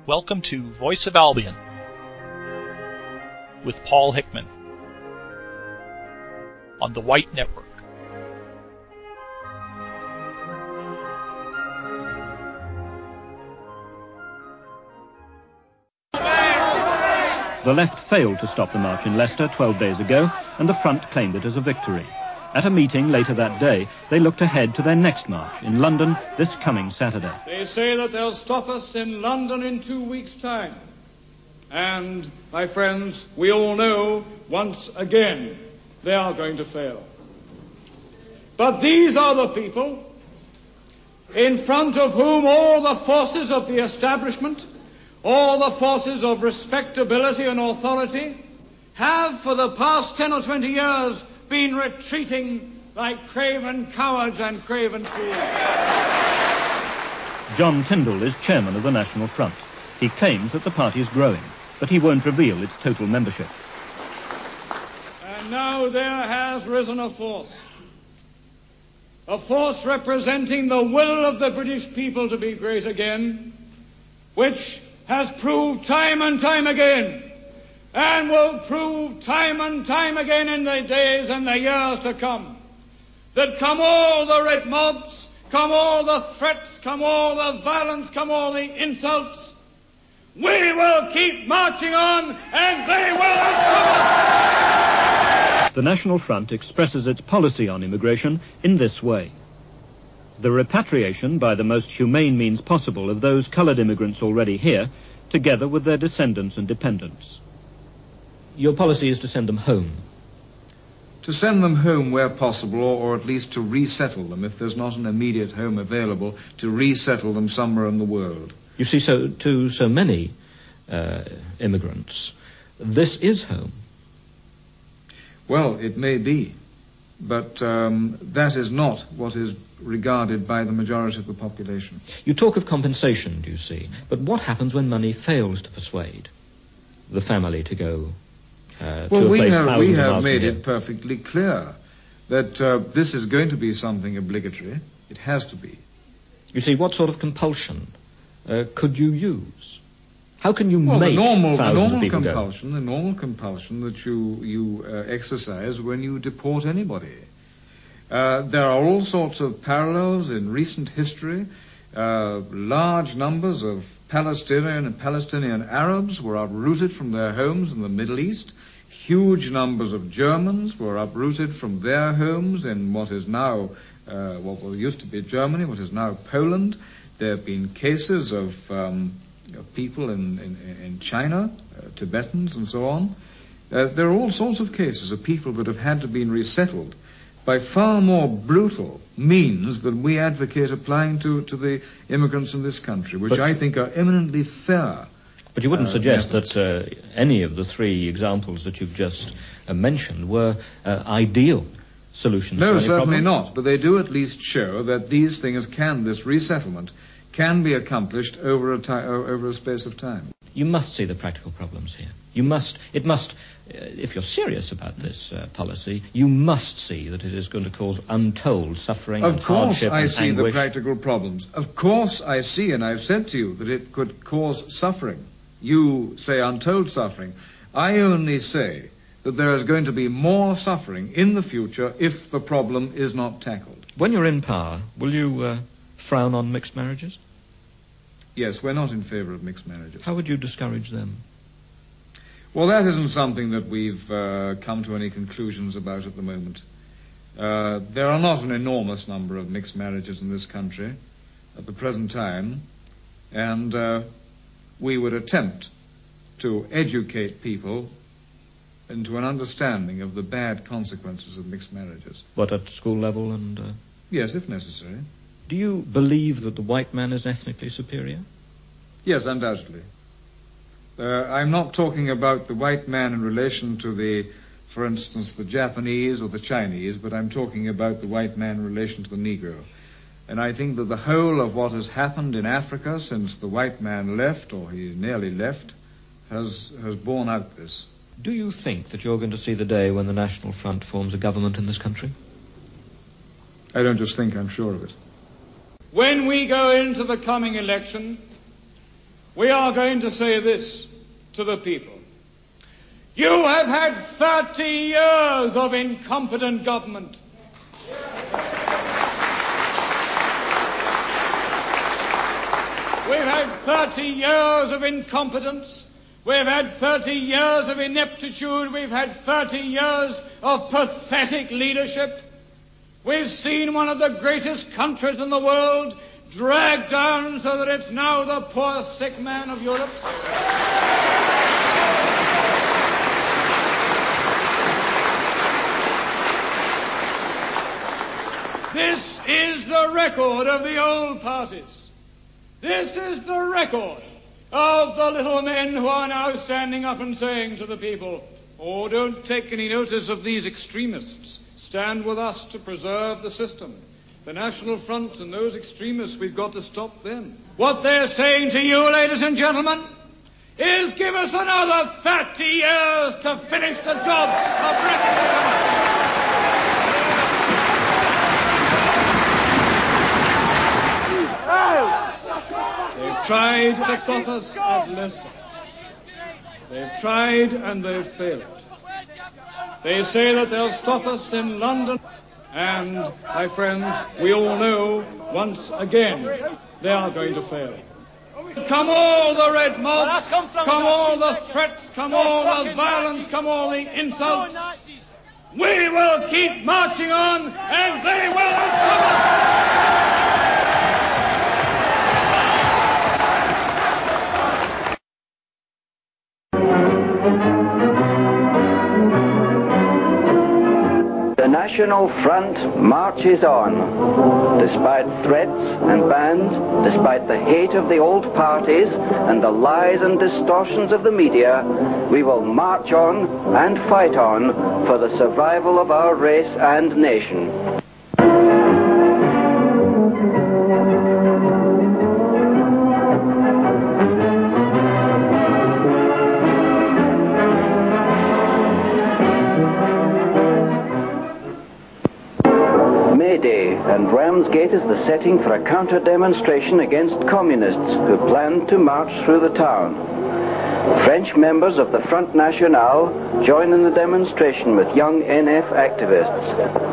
Welcome to Voice of Albion with Paul Hickman on the White Network. The left failed to stop the march in Leicester 12 days ago, and the front claimed it as a victory. At a meeting later that day, they looked ahead to their next march in London this coming Saturday. They say that they'll stop us in London in 2 weeks' time. And, my friends, we all know, once again, they are going to fail. But these are the people in front of whom all the forces of the establishment, all the forces of respectability and authority have, for the past 10 or 20 years, been retreating like craven cowards and craven fools. John Tyndall is chairman of the National Front. He claims that the party is growing, but he won't reveal its total membership. And now there has risen a force representing the will of the British people to be great again, which has proved time and time again, and will prove time and time again in the days and the years to come, that come all the red mobs, come all the threats, come all the violence, come all the insults, we will keep marching on, and they will outcome us. The National Front expresses its policy on immigration in this way. The repatriation by the most humane means possible of those coloured immigrants already here, together with their descendants and dependents. Your policy is to send them home. To send them home where possible, or at least to resettle them, if there's not an immediate home available, to resettle them somewhere in the world. You see, to so many immigrants, this is home. Well, it may be, but that is not what is regarded by the majority of the population. You talk of compensation, do you see? But what happens when money fails to persuade the family to go well, we have made it perfectly clear that this is going to be something obligatory. It has to be. You see, what sort of compulsion could you use? How can you make thousands of people go? The normal compulsion that you exercise when you deport anybody. There are all sorts of parallels in recent history. Large numbers of Palestinian Arabs were uprooted from their homes in the Middle East. Huge numbers of Germans were uprooted from their homes in what is now, what used to be Germany, what is now Poland. There have been cases of people in China, Tibetans and so on. There are all sorts of cases of people that have had to be resettled by far more brutal means than we advocate applying to the immigrants in this country, which I think are eminently fair. But you wouldn't suggest that any of the three examples that you've just mentioned were ideal solutions to any problem? No, certainly not. But they do at least show that these things this resettlement can be accomplished over a space of time. You must see the practical problems here. If you're serious about this policy, you must see that it is going to cause untold suffering and hardship and anguish. Of course I see the practical problems. Of course I see, and I've said to you, that it could cause suffering. You say untold suffering. I only say that there is going to be more suffering in the future if the problem is not tackled. When you're in power, will you frown on mixed marriages? Yes, we're not in favour of mixed marriages. How would you discourage them? Well, that isn't something that we've come to any conclusions about at the moment. There are not an enormous number of mixed marriages in this country at the present time, and we would attempt to educate people into an understanding of the bad consequences of mixed marriages. What, at school level and... Yes, if necessary. Do you believe that the white man is ethnically superior? Yes, undoubtedly. I'm not talking about the white man in relation to for instance, the Japanese or the Chinese, but I'm talking about the white man in relation to the Negro. And I think that the whole of what has happened in Africa since the white man left, or he nearly left, has borne out this. Do you think that you're going to see the day when the National Front forms a government in this country? I don't just think, I'm sure of it. When we go into the coming election, we are going to say this to the people. You have had 30 years of incompetent government. We've had 30 years of incompetence. We've had 30 years of ineptitude. We've had 30 years of pathetic leadership. We've seen one of the greatest countries in the world dragged down so that it's now the poor sick man of Europe. This is the record of the old parties. This is the record of the little men who are now standing up and saying to the people, oh, don't take any notice of these extremists. Stand with us to preserve the system. The National Front and those extremists, we've got to stop them. What they're saying to you, ladies and gentlemen, is give us another 30 years to finish the job of wrecking the country. They've tried to stop us at Leicester. They've tried and they've failed. They say that they'll stop us in London. And, my friends, we all know, once again, they are going to fail. Come all the red mobs, come all the threats, come all the violence, come all the insults. We will keep marching on, and they will stop us! The National Front marches on. Despite threats and bans, despite the hate of the old parties and the lies and distortions of the media, we will march on and fight on for the survival of our race and nation. May Day, and Ramsgate is the setting for a counter-demonstration against communists who plan to march through the town. French members of the Front National join in the demonstration with young NF activists.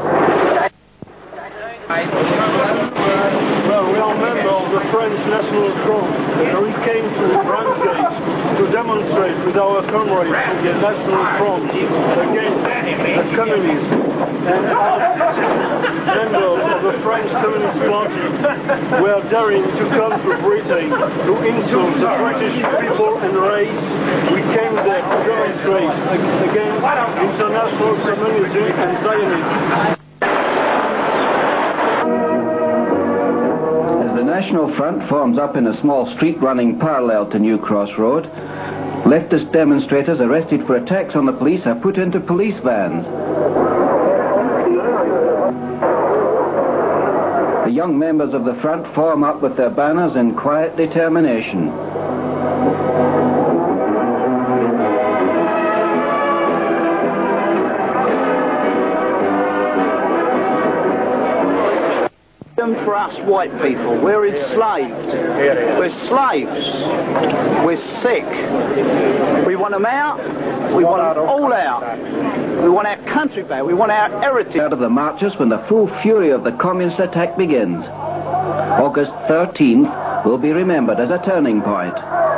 Well, we are members of the French National Front, and we came to Ramsgate to demonstrate with our comrades of the National Front against the communists. And as members of the French Communist Party, we are daring to come to Britain to insult the British people and race. We came there to demonstrate against international communism and Zionism. The National Front forms up in a small street running parallel to New Cross Road. Leftist demonstrators arrested for attacks on the police are put into police vans. The young members of the front form up with their banners in quiet determination. For us white people, we're enslaved. We're slaves. We're sick. We want them out. We want them all out. We want our country back. We want our heritage. Out of the marches when the full fury of the communist attack begins. August 13th will be remembered as a turning point.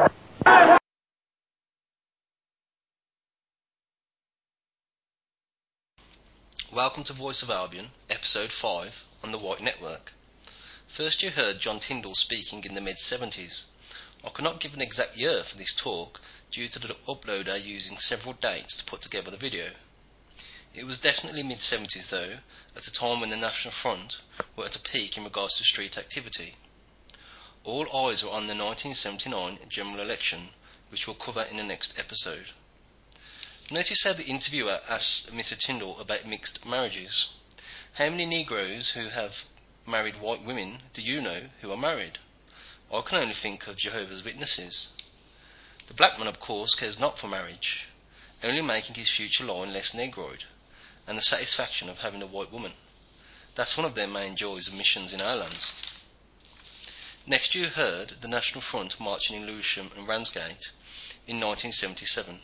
Welcome to Voice of Albion, Episode 5 on the White Network. First you heard John Tyndall speaking in the mid-70s. I cannot give an exact year for this talk due to the uploader using several dates to put together the video. It was definitely mid-70s though, at a time when the National Front were at a peak in regards to street activity. All eyes were on the 1979 general election, which we'll cover in the next episode. Notice how the interviewer asked Mr. Tyndall about mixed marriages. How many Negroes who have married white women do you know who are married? I can only think of Jehovah's Witnesses. The black man, of course, cares not for marriage, only making his future line less negroid, and the satisfaction of having a white woman. That's one of their main joys of missions in our lands. Next you heard the National Front marching in Lewisham and Ramsgate in 1977.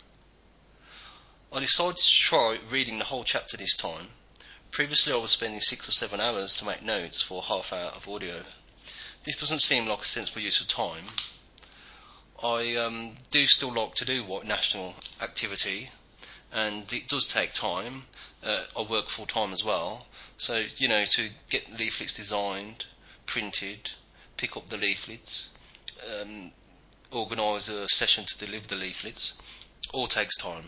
I decided to try reading the whole chapter this time. Previously I was spending 6 or 7 hours to make notes for a half hour of audio. This doesn't seem like a sensible use of time. I do still like to do white national activity, and it does take time. I work full time as well, so to get leaflets designed, printed, pick up the leaflets, organise a session to deliver the leaflets, all takes time.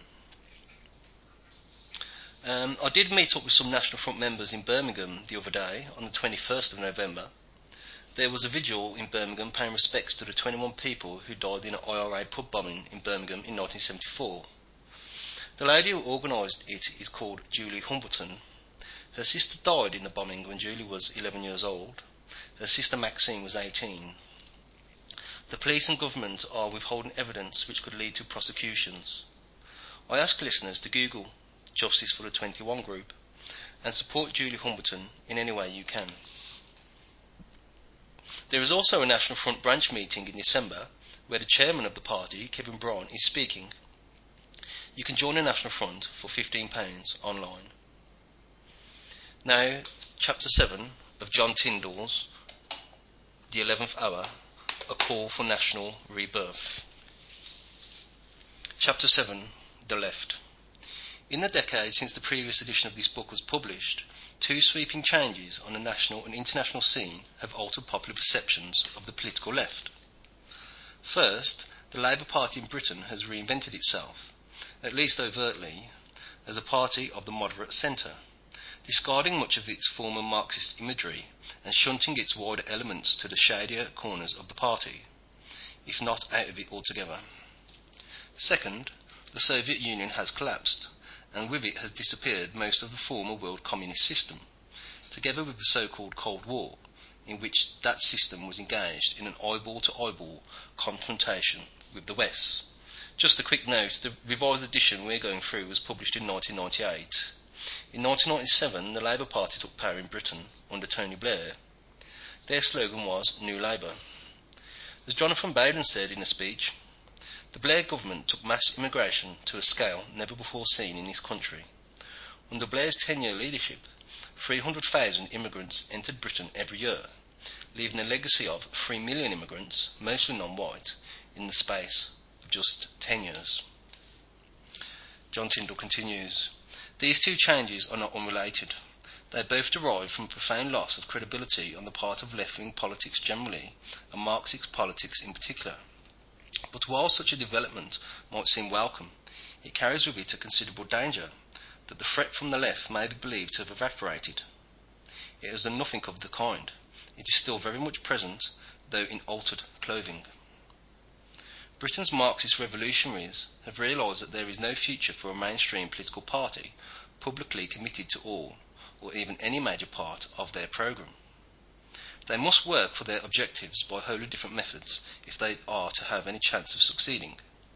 I did meet up with some National Front members in Birmingham the other day on the 21st of November. There was a vigil in Birmingham paying respects to the 21 people who died in an IRA pub bombing in Birmingham in 1974. The lady who organised it is called Julie Humbleton. Her sister died in the bombing when Julie was 11 years old. Her sister Maxine was 18. The police and government are withholding evidence which could lead to prosecutions. I ask listeners to Google Justice for the 21 group and support Julie Humbleton in any way you can. There is also a National Front branch meeting in December where the chairman of the party, Kevin Bryan, is speaking. You can join the National Front for £15 online. Now, Chapter 7 of John Tyndall's The 11th Hour, A Call for National Rebirth. Chapter 7, The Left. In the decade since the previous edition of this book was published, 2 sweeping changes on the national and international scene have altered popular perceptions of the political left. First, the Labour Party in Britain has reinvented itself, at least overtly, as a party of the moderate centre, discarding much of its former Marxist imagery and shunting its wider elements to the shadier corners of the party, if not out of it altogether. Second, the Soviet Union has collapsed, and with it has disappeared most of the former world communist system, together with the so-called Cold War, in which that system was engaged in an eyeball-to-eyeball confrontation with the West. Just a quick note, the revised edition we're going through was published in 1998. In 1997, the Labour Party took power in Britain under Tony Blair. Their slogan was New Labour. As Jonathan Bowden said in a speech, the Blair government took mass immigration to a scale never before seen in this country. Under Blair's 10-year leadership, 300,000 immigrants entered Britain every year, leaving a legacy of 3 million immigrants, mostly non-white, in the space of just 10 years. John Tyndall continues, these 2 changes are not unrelated. They both derive from a profound loss of credibility on the part of left-wing politics generally, and Marxist politics in particular. But while such a development might seem welcome, it carries with it a considerable danger that the threat from the left may be believed to have evaporated. It has done nothing of the kind. It is still very much present, though in altered clothing. Britain's Marxist revolutionaries have realised that there is no future for a mainstream political party publicly committed to all, or even any major part of their programme. They must work for their objectives by wholly different methods if they are to have any chance of succeeding.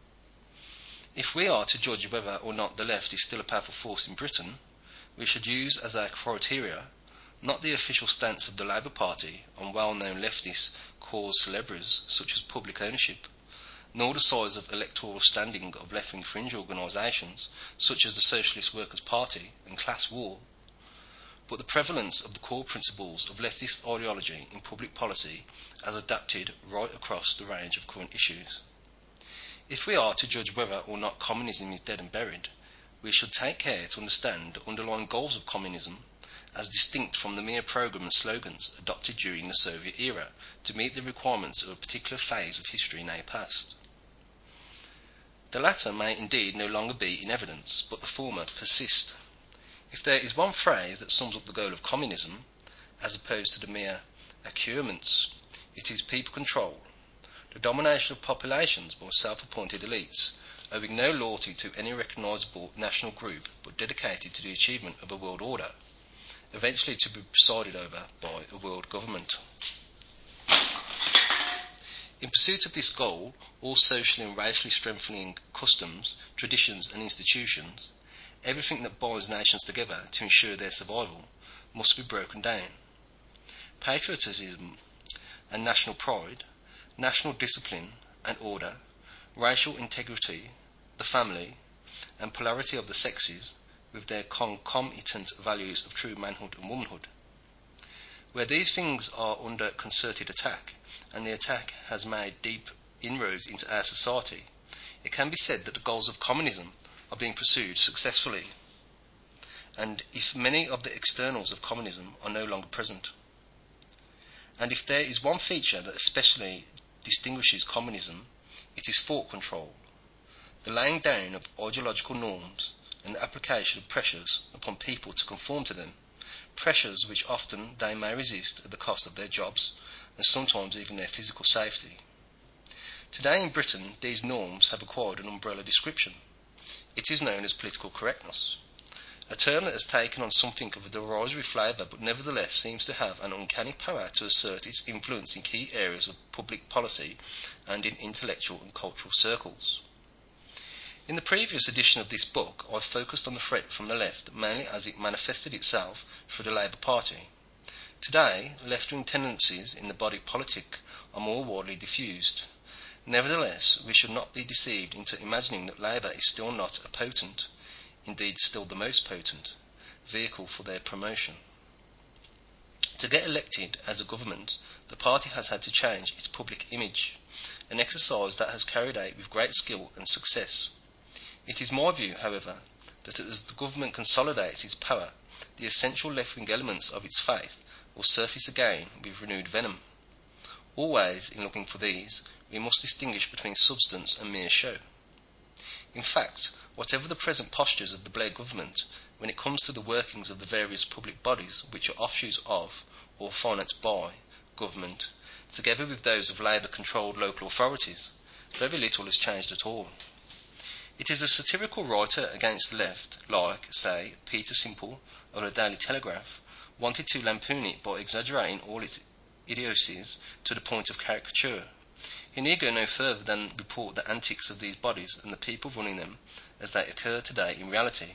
If we are to judge whether or not the left is still a powerful force in Britain, we should use as our criteria not the official stance of the Labour Party on well-known leftist cause célèbres such as public ownership, nor the size of electoral standing of left-wing fringe organisations such as the Socialist Workers' Party and Class War, but the prevalence of the core principles of leftist ideology in public policy as adapted right across the range of current issues. If we are to judge whether or not communism is dead and buried, we should take care to understand the underlying goals of communism as distinct from the mere programme and slogans adopted during the Soviet era to meet the requirements of a particular phase of history now past. The latter may indeed no longer be in evidence, but the former persist. If there is one phrase that sums up the goal of communism, as opposed to the mere acquirements, it is people control, the domination of populations by self-appointed elites, owing no loyalty to any recognisable national group but dedicated to the achievement of a world order, eventually to be presided over by a world government. In pursuit of this goal, all socially and racially strengthening customs, traditions and institutions, everything that binds nations together to ensure their survival, must be broken down. Patriotism and national pride, national discipline and order, racial integrity, the family, and polarity of the sexes, with their concomitant values of true manhood and womanhood. Where these things are under concerted attack, and the attack has made deep inroads into our society, it can be said that the goals of communism are being pursued successfully, and if many of the externals of communism are no longer present. And if there is one feature that especially distinguishes communism, it is thought control, the laying down of ideological norms and the application of pressures upon people to conform to them, pressures which often they may resist at the cost of their jobs and sometimes even their physical safety. Today in Britain, these norms have acquired an umbrella description. It is known as political correctness, a term that has taken on something of a derisory flavour but nevertheless seems to have an uncanny power to assert its influence in key areas of public policy and in intellectual and cultural circles. In the previous edition of this book, I focused on the threat from the left mainly as it manifested itself through the Labour Party. Today, left-wing tendencies in the body politic are more widely diffused. Nevertheless, we should not be deceived into imagining that Labour is still not a potent, indeed still the most potent, vehicle for their promotion. To get elected as a government, the party has had to change its public image, an exercise that has carried out with great skill and success. It is my view, however, that as the government consolidates its power, the essential left-wing elements of its faith will surface again with renewed venom. Always, in looking for these, we must distinguish between substance and mere show. In fact, whatever the present postures of the Blair government, when it comes to the workings of the various public bodies which are offshoots of, or financed by, government, together with those of Labour-controlled local authorities, very little has changed at all. It is a satirical writer against the left, like, say, Peter Simple of the Daily Telegraph, wanted to lampoon it by exaggerating all its idiocies to the point of caricature. He need go no further than report the antics of these bodies and the people running them as they occur today in reality.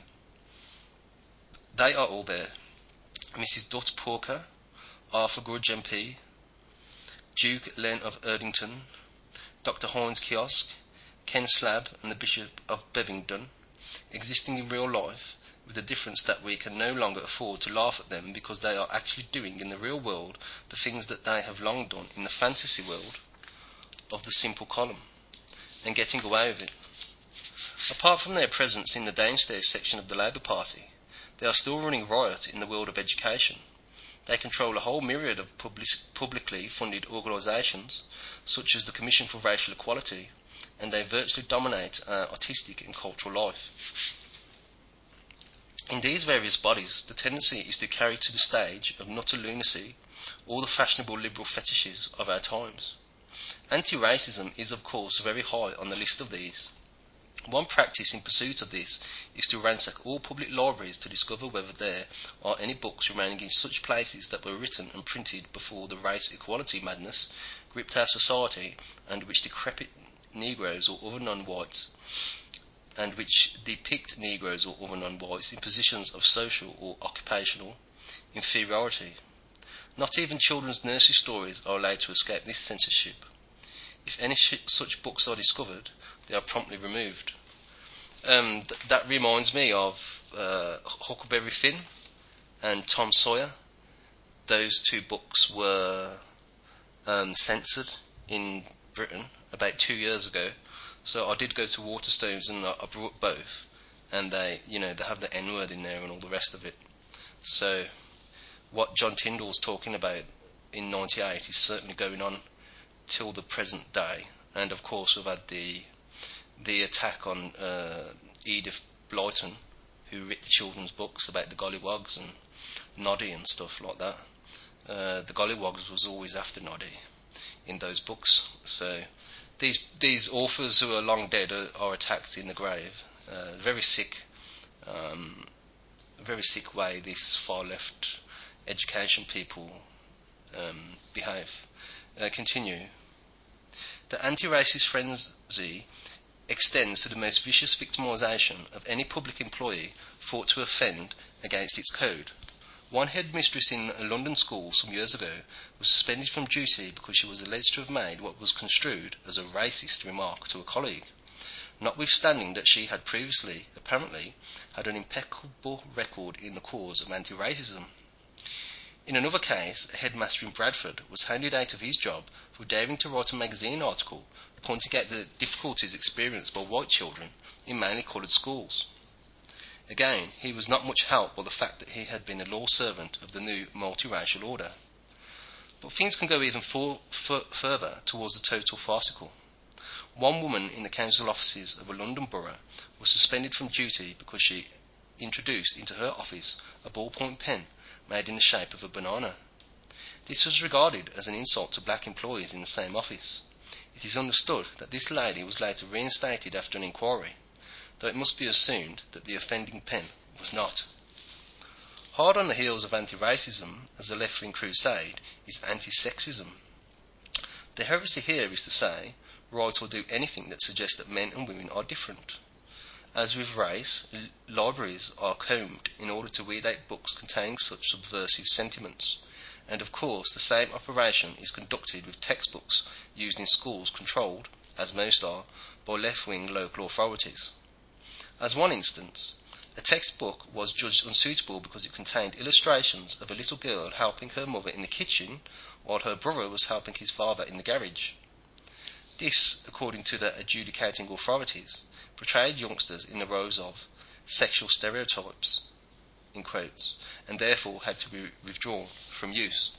They are all there. Mrs. Dutt Porker, Arthur Grudge MP, Duke Len of Erdington, Dr. Hines Kiosk, Ken Slab and the Bishop of Bevingdon, existing in real life, with the difference that we can no longer afford to laugh at them because they are actually doing in the real world the things that they have long done in the fantasy world of the simple column, and getting away with it. Apart from their presence in the downstairs section of the Labour Party, they are still running riot in the world of education. They control a whole myriad of publicly funded organisations, such as the Commission for Racial Equality, and they virtually dominate our artistic and cultural life. In these various bodies, the tendency is to carry to the stage of nutter lunacy all the fashionable liberal fetishes of our times. Anti-racism is, of course, very high on the list of these. One practice in pursuit of this is to ransack all public libraries to discover whether there are any books remaining in such places that were written and printed before the race equality madness gripped our society, and which decrepit Negroes or other non-whites, and which depict Negroes or other non-whites in positions of social or occupational inferiority. Not even children's nursery stories are allowed to escape this censorship. If any such books are discovered, they are promptly removed. That reminds me of Huckleberry Finn and Tom Sawyer. Those two books were censored in Britain about 2 years ago. So I did go to Waterstones and I brought both, and they have the N-word in there and all the rest of it. So what John Tyndall's talking about in '98 is certainly going on till the present day. And of course we've had the attack on Edith Blyton, who wrote the children's books about the Gollywogs and Noddy and stuff like that. The Gollywogs was always after Noddy in those books. So these authors who are long dead are attacked in the grave. Very sick way these far left education people behave. Continue. The anti-racist frenzy extends to the most vicious victimisation of any public employee thought to offend against its code, One headmistress in a London school some years ago was suspended from duty because she was alleged to have made what was construed as a racist remark to a colleague, notwithstanding that she had previously, apparently, had an impeccable record in the cause of anti-racism. In another case, a headmaster in Bradford was handed out of his job for daring to write a magazine article pointing out the difficulties experienced by white children in mainly coloured schools. Again, he was not much helped by the fact that he had been a law servant of the new multiracial order. But things can go even further towards the total farcical. One woman in the council offices of a London borough was suspended from duty because she introduced into her office a ballpoint pen made in the shape of a banana. This was regarded as an insult to black employees in the same office. It is understood that this lady was later reinstated after an inquiry, though it must be assumed that the offending pen was not. Hard on the heels of anti-racism as the left-wing crusade is anti-sexism. The heresy here is to say, write or do anything that suggests that men and women are different. As with race, libraries are combed in order to weed out books containing such subversive sentiments, and of course the same operation is conducted with textbooks used in schools controlled, as most are, by left-wing local authorities. As one instance, a textbook was judged unsuitable because it contained illustrations of a little girl helping her mother in the kitchen while her brother was helping his father in the garage. This, according to the adjudicating authorities, portrayed youngsters in the roles of sexual stereotypes, in quotes, and therefore had to be withdrawn from use.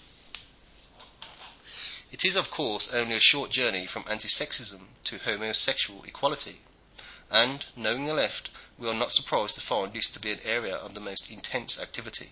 It is, of course, only a short journey from anti-sexism to homosexual equality, and, knowing the left, we are not surprised to find this to be an area of the most intense activity.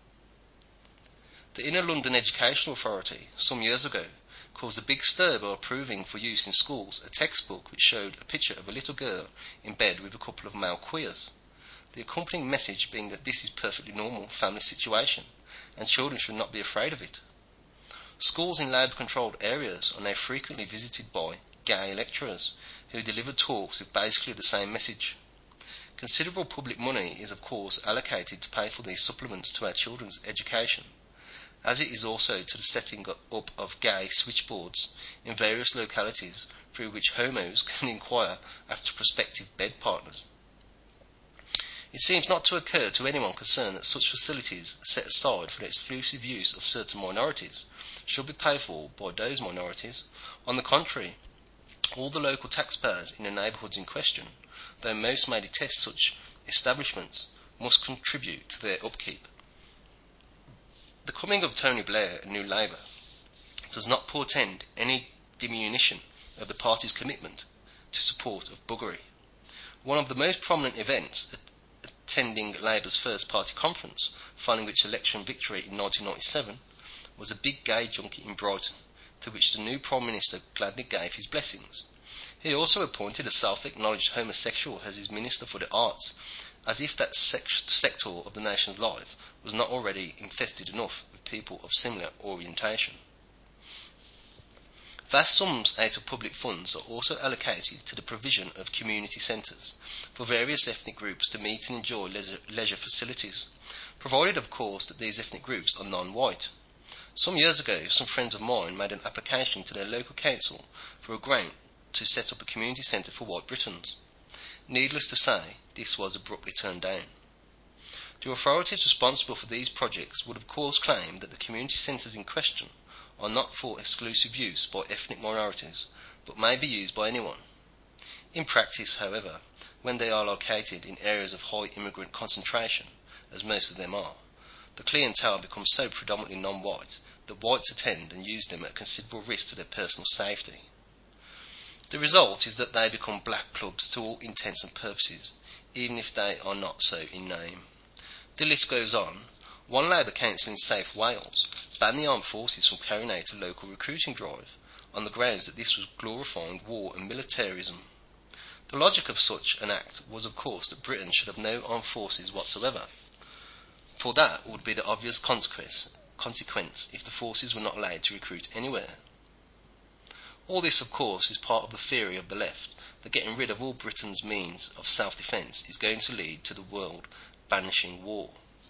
The Inner London Educational Authority, some years ago, caused a big stir by approving for use in schools a textbook which showed a picture of a little girl in bed with a couple of male queers, the accompanying message being that this is a perfectly normal family situation and children should not be afraid of it. Schools in Labour-controlled areas are now frequently visited by gay lecturers who deliver talks with basically the same message. Considerable public money is of course allocated to pay for these supplements to our children's education, as it is also to the setting up of gay switchboards in various localities through which homos can inquire after prospective bed partners. It seems not to occur to anyone concerned that such facilities set aside for the exclusive use of certain minorities should be paid for by those minorities. On the contrary, all the local taxpayers in the neighbourhoods in question, though most may detest such establishments, must contribute to their upkeep. The coming of Tony Blair and New Labour does not portend any diminution of the party's commitment to support of buggery. One of the most prominent events attending Labour's first party conference, following its election victory in 1997, was a big gay junket in Brighton, to which the new Prime Minister gladly gave his blessings. He also appointed a self-acknowledged homosexual as his Minister for the Arts, as if that sector of the nation's life was not already infested enough with people of similar orientation. Vast sums out of public funds are also allocated to the provision of community centres for various ethnic groups to meet and enjoy leisure facilities, provided of course that these ethnic groups are non-white. Some years ago, some friends of mine made an application to their local council for a grant to set up a community centre for white Britons. Needless to say, this was abruptly turned down. The authorities responsible for these projects would of course claim that the community centres in question are not for exclusive use by ethnic minorities, but may be used by anyone. In practice, however, when they are located in areas of high immigrant concentration, as most of them are, the clientele becomes so predominantly non-white that whites attend and use them at considerable risk to their personal safety. The result is that they become black clubs to all intents and purposes, even if they are not so in name. The list goes on. One Labour council in South Wales banned the armed forces from carrying out a local recruiting drive on the grounds that this was glorifying war and militarism. The logic of such an act was of course that Britain should have no armed forces whatsoever, for that would be the obvious consequence if the forces were not allowed to recruit anywhere. All this, of course, is part of the theory of the left that getting rid of all Britain's means of self-defence is going to lead to the world banishing war.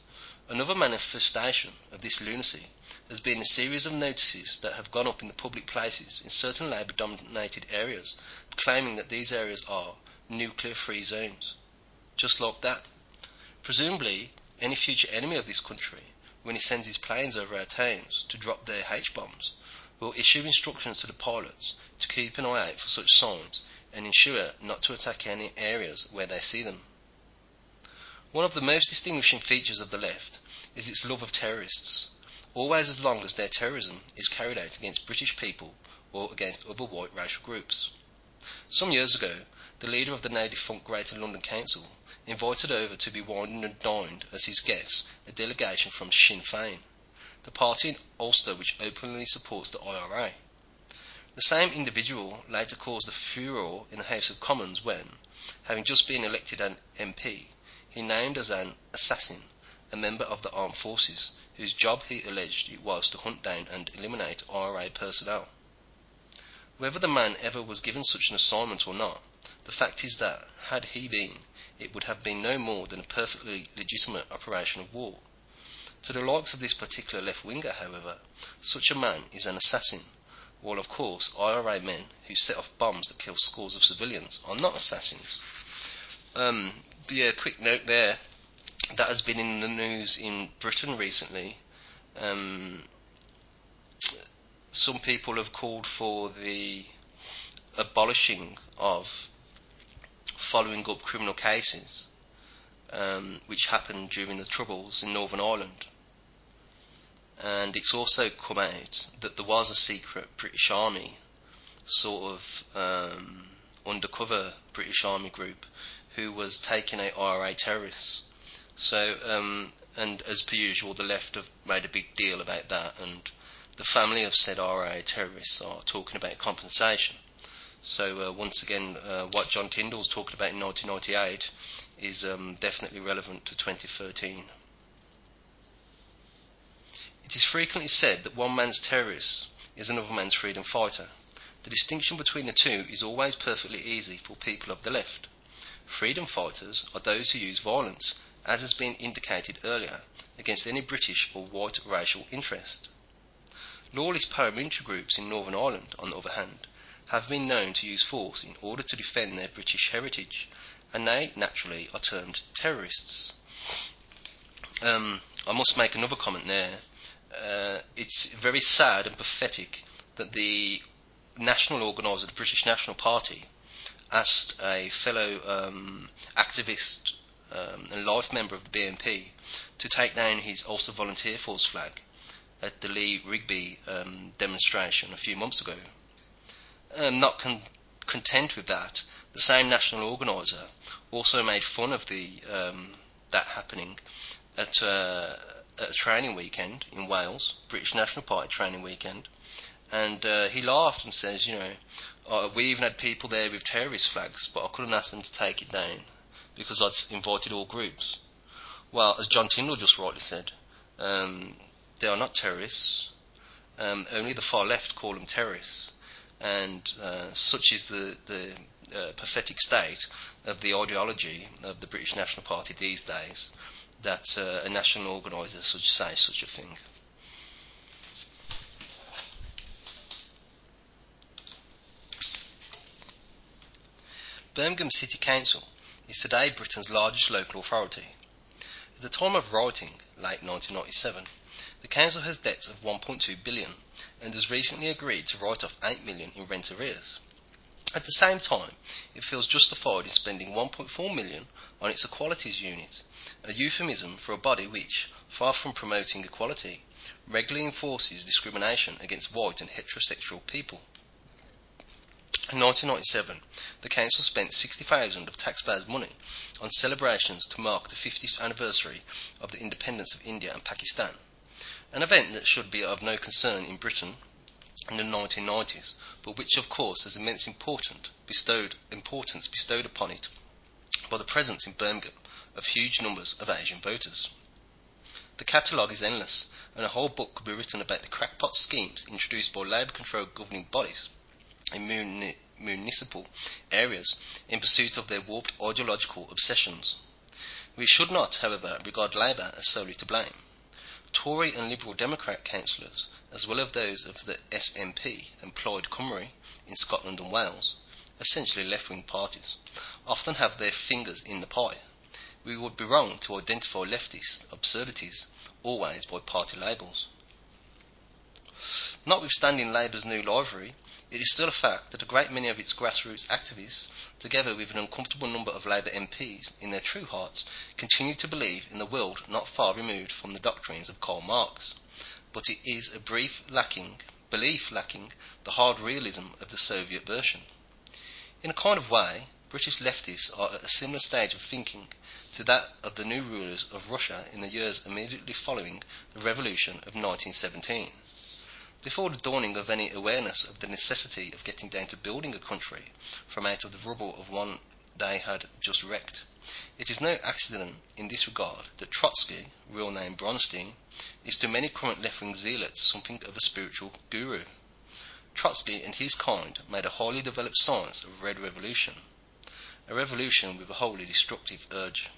Another manifestation of this lunacy has been a series of notices that have gone up in the public places in certain Labour-dominated areas, claiming that these areas are nuclear-free zones. Just like that. Presumably, any future enemy of this country, when he sends his planes over our towns to drop their H-bombs, will issue instructions to the pilots to keep an eye out for such signs and ensure not to attack any areas where they see them. One of the most distinguishing features of the left is its love of terrorists, always as long as their terrorism is carried out against British people or against other white racial groups. Some years ago, the leader of the now defunct Greater London Council invited over to be wined and dined as his guests a delegation from Sinn Féin, the party in Ulster which openly supports the IRA. The same individual later caused a furore in the House of Commons when, having just been elected an MP, he named as an assassin a member of the armed forces whose job he alleged it was to hunt down and eliminate IRA personnel. Whether the man ever was given such an assignment or not, the fact is that, had he been, it would have been no more than a perfectly legitimate operation of war. To the likes of this particular left-winger, however, such a man is an assassin, while of course IRA men who set off bombs that kill scores of civilians are not assassins. Quick note there, that has been in the news in Britain recently. Some people have called for the abolishing of following up criminal cases which happened during the Troubles in Northern Ireland. And it's also come out that there was a secret British Army, sort of undercover British Army group, who was taking out IRA terrorists. So, and as per usual, the left have made a big deal about that, and the family of said IRA terrorists are talking about compensation. So once again, what John Tyndall's talking about in 1998 is definitely relevant to 2013. It is frequently said that one man's terrorist is another man's freedom fighter. The distinction between the two is always perfectly easy for people of the left. Freedom fighters are those who use violence, as has been indicated earlier, against any British or white racial interest. Lawless paramilitary groups in Northern Ireland, on the other hand, have been known to use force in order to defend their British heritage, and they naturally are termed terrorists. I must make another comment there. It's very sad and pathetic that the national organiser of the British National Party asked a fellow activist and life member of the BNP to take down his Ulster Volunteer Force flag at the Lee Rigby demonstration a few months ago. Not content with that, the same national organiser also made fun of that happening at a training weekend in Wales, British National Party training weekend, and he laughed and says, we even had people there with terrorist flags, but I couldn't ask them to take it down because I'd invited all groups. Well, as John Tyndall just rightly said, they are not terrorists. Only the far left call them terrorists, and such is the pathetic state of the ideology of the British National Party these days, that a national organiser should say such a thing. Birmingham City Council is today Britain's largest local authority. At the time of writing, late 1997, the council has debts of 1.2 billion and has recently agreed to write off 8 million in rent arrears. At the same time, it feels justified in spending 1.4 million on its equalities unit, a euphemism for a body which, far from promoting equality, regularly enforces discrimination against white and heterosexual people. In 1997, the council spent 60,000 of taxpayers' money on celebrations to mark the 50th anniversary of the independence of India and Pakistan, an event that should be of no concern in Britain in the 1990s, but which of course has immense importance bestowed upon it by the presence in Birmingham of huge numbers of Asian voters. The catalogue is endless, and a whole book could be written about the crackpot schemes introduced by Labour-controlled governing bodies in municipal areas in pursuit of their warped ideological obsessions. We should not, however, regard Labour as solely to blame. Tory and Liberal Democrat councillors, as well as those of the SNP and Plaid Cymru in Scotland and Wales, essentially left-wing parties, often have their fingers in the pie. We would be wrong to identify leftist absurdities always by party labels. Notwithstanding Labour's new livery, it is still a fact that a great many of its grassroots activists, together with an uncomfortable number of Labour MPs in their true hearts, continue to believe in the world not far removed from the doctrines of Karl Marx. But it is a belief lacking the hard realism of the Soviet version. In a kind of way, British leftists are at a similar stage of thinking to that of the new rulers of Russia in the years immediately following the revolution of 1917. Before the dawning of any awareness of the necessity of getting down to building a country from out of the rubble of one they had just wrecked, it is no accident in this regard that Trotsky, real name Bronstein, is to many current left-wing zealots something of a spiritual guru. Trotsky and his kind made a highly developed science of Red Revolution, a revolution with a wholly destructive urge.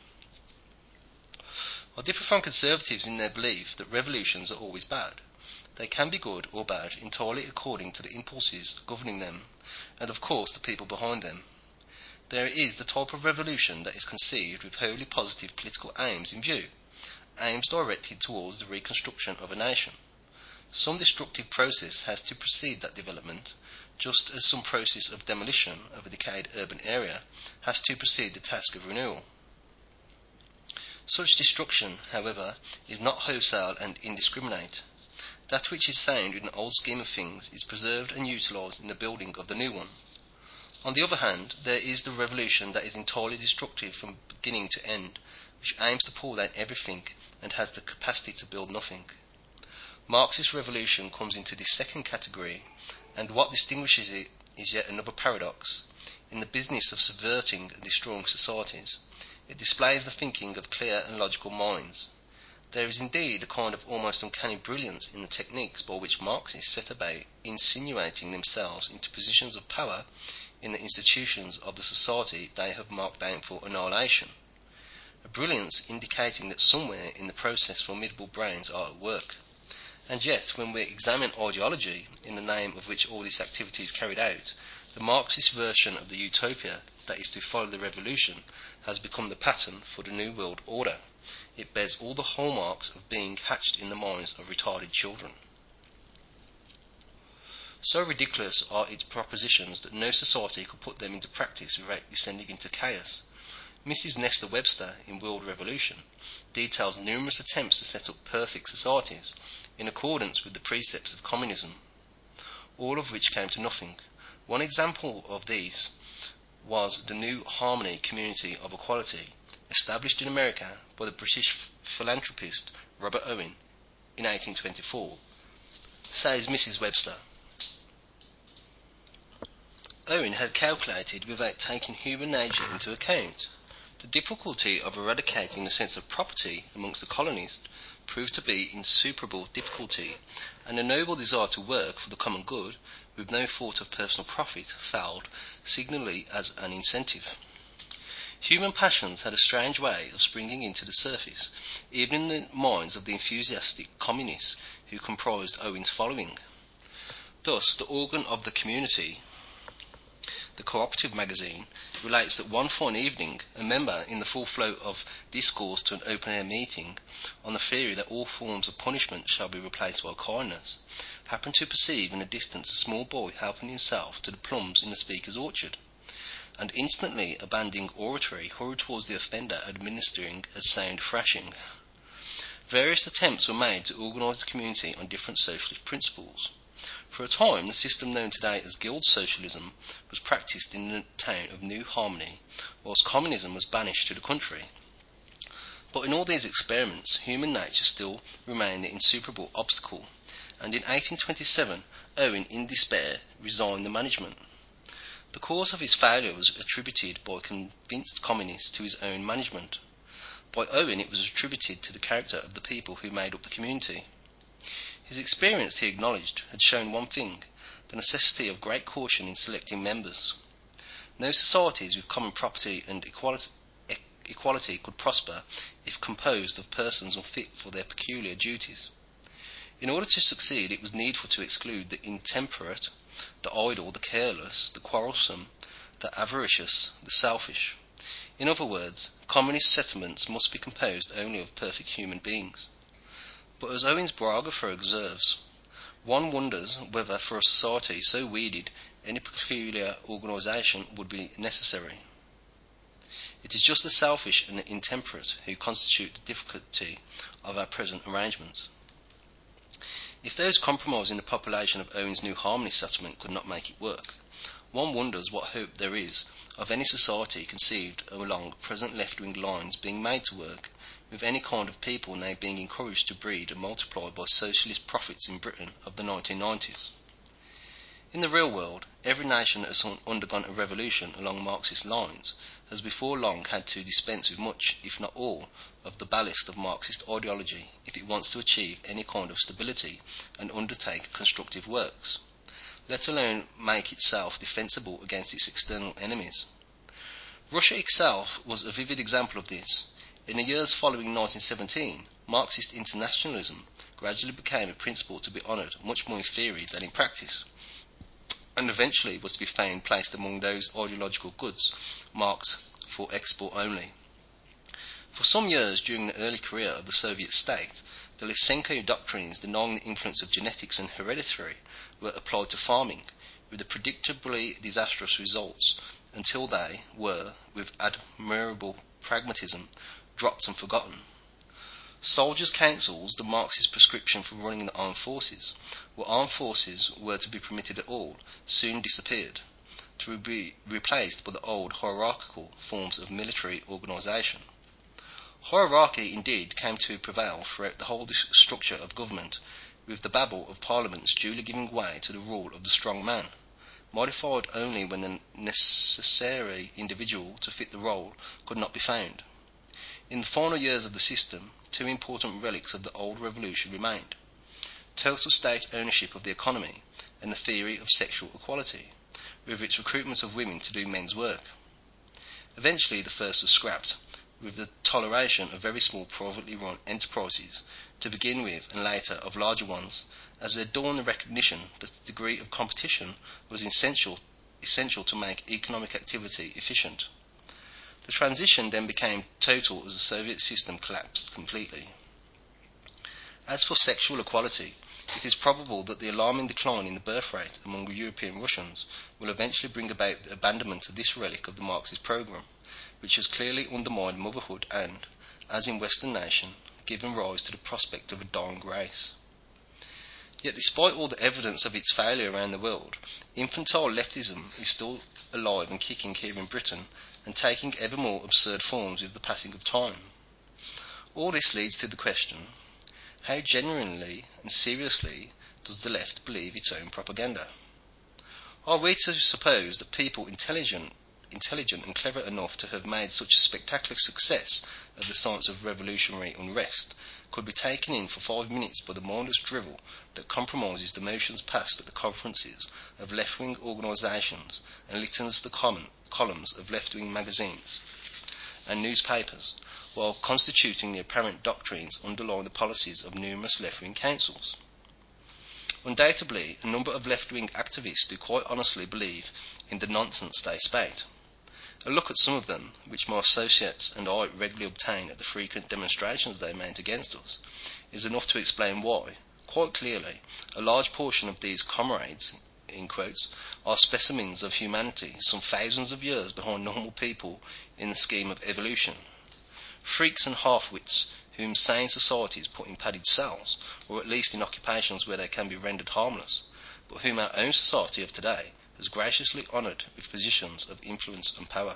I differ from conservatives in their belief that revolutions are always bad. They can be good or bad entirely according to the impulses governing them, and of course the people behind them. There is the type of revolution that is conceived with wholly positive political aims in view, aims directed towards the reconstruction of a nation. Some destructive process has to precede that development, just as some process of demolition of a decayed urban area has to precede the task of renewal. Such destruction, however, is not wholesale and indiscriminate. That which is sound in an old scheme of things is preserved and utilised in the building of the new one. On the other hand, there is the revolution that is entirely destructive from beginning to end, which aims to pull down everything and has the capacity to build nothing. Marxist revolution comes into this second category, and what distinguishes it is yet another paradox. In the business of subverting and destroying societies, it displays the thinking of clear and logical minds. There is indeed a kind of almost uncanny brilliance in the techniques by which Marxists set about insinuating themselves into positions of power in the institutions of the society they have marked out for annihilation. A brilliance indicating that somewhere in the process formidable brains are at work. And yet, when we examine ideology, in the name of which all this activity is carried out, the Marxist version of the utopia that is to follow the revolution has become the pattern for the New World Order. It bears all the hallmarks of being hatched in the minds of retarded children. So ridiculous are its propositions that no society could put them into practice without descending into chaos. Mrs. Nesta Webster in World Revolution details numerous attempts to set up perfect societies in accordance with the precepts of communism, all of which came to nothing. One example of these was the New Harmony Community of Equality, established in America by the British philanthropist Robert Owen in 1824. Says Mrs. Webster, Owen had calculated without taking human nature into account. The difficulty of eradicating the sense of property amongst the colonists proved to be insuperable difficulty, and a noble desire to work for the common good, with no thought of personal profit, failed signally as an incentive. Human passions had a strange way of springing into the surface, even in the minds of the enthusiastic communists who comprised Owen's following. Thus, the organ of the community, the Cooperative Magazine, relates that one fine evening a member, in the full flow of discourse to an open-air meeting on the theory that all forms of punishment shall be replaced by kindness, happened to perceive in the distance a small boy helping himself to the plums in the speaker's orchard, and instantly abandoning oratory hurried towards the offender, administering a sound thrashing. Various attempts were made to organise the community on different socialist principles. For a time, the system known today as Guild Socialism was practised in the town of New Harmony, whilst communism was banished to the country. But in all these experiments, human nature still remained the insuperable obstacle, and in 1827 Owen, in despair, resigned the management. The cause of his failure was attributed by convinced communists to his own management. By Owen it was attributed to the character of the people who made up the community. His experience, he acknowledged, had shown one thing, the necessity of great caution in selecting members. No societies with common property and equality could prosper if composed of persons unfit for their peculiar duties. In order to succeed, it was needful to exclude the intemperate, the idle, the careless, the quarrelsome, the avaricious, the selfish. In other words, communist settlements must be composed only of perfect human beings. But as Owen's biographer observes, one wonders whether for a society so weeded any peculiar organisation would be necessary. It is just the selfish and the intemperate who constitute the difficulty of our present arrangements. If those compromising the population of Owen's New Harmony settlement could not make it work, one wonders what hope there is of any society conceived along present left-wing lines being made to work, with any kind of people now being encouraged to breed and multiply by socialist profits in Britain of the 1990s. In the real world, every nation that has undergone a revolution along Marxist lines has before long had to dispense with much, if not all, of the ballast of Marxist ideology if it wants to achieve any kind of stability and undertake constructive works, let alone make itself defensible against its external enemies. Russia itself was a vivid example of this. In the years following 1917, Marxist internationalism gradually became a principle to be honoured much more in theory than in practice, and eventually was to be found placed among those ideological goods marked for export only. For some years during the early career of the Soviet state, the Lysenko doctrines denying the influence of genetics and hereditary were applied to farming, with the predictably disastrous results, until they were, with admirable pragmatism, dropped and forgotten. Soldiers' councils, the Marxist prescription for running the armed forces, where armed forces were to be permitted at all, soon disappeared, to be replaced by the old hierarchical forms of military organisation. Hierarchy indeed came to prevail throughout the whole structure of government, with the babble of parliaments duly giving way to the rule of the strong man, modified only when the necessary individual to fit the role could not be found. In the final years of the system, two important relics of the old revolution remained: total state ownership of the economy and the theory of sexual equality, with its recruitment of women to do men's work. Eventually the first was scrapped, with the toleration of very small privately run enterprises to begin with, and later of larger ones, as there dawned the recognition that the degree of competition was essential to make economic activity efficient. The transition then became total as the Soviet system collapsed completely. As for sexual equality, it is probable that the alarming decline in the birth rate among European Russians will eventually bring about the abandonment of this relic of the Marxist program, which has clearly undermined motherhood and, as in Western nations, given rise to the prospect of a dying race. Yet despite all the evidence of its failure around the world, infantile leftism is still alive and kicking here in Britain, and taking ever more absurd forms with the passing of time. All this leads to the question: how genuinely and seriously does the left believe its own propaganda? Are we to suppose that people intelligent and clever enough to have made such a spectacular success of the science of revolutionary unrest could be taken in for 5 minutes by the mindless drivel that compromises the motions passed at the conferences of left-wing organisations and littens the columns of left-wing magazines and newspapers, while constituting the apparent doctrines underlying the policies of numerous left-wing councils? Undoubtedly, a number of left-wing activists do quite honestly believe in the nonsense they spout. A look at some of them, which my associates and I regularly obtain at the frequent demonstrations they mount against us, is enough to explain why, quite clearly, a large portion of these comrades, in quotes, are specimens of humanity some thousands of years behind normal people in the scheme of evolution. Freaks and half-wits whom sane societies put in padded cells, or at least in occupations where they can be rendered harmless, but whom our own society of today has graciously honoured with positions of influence and power.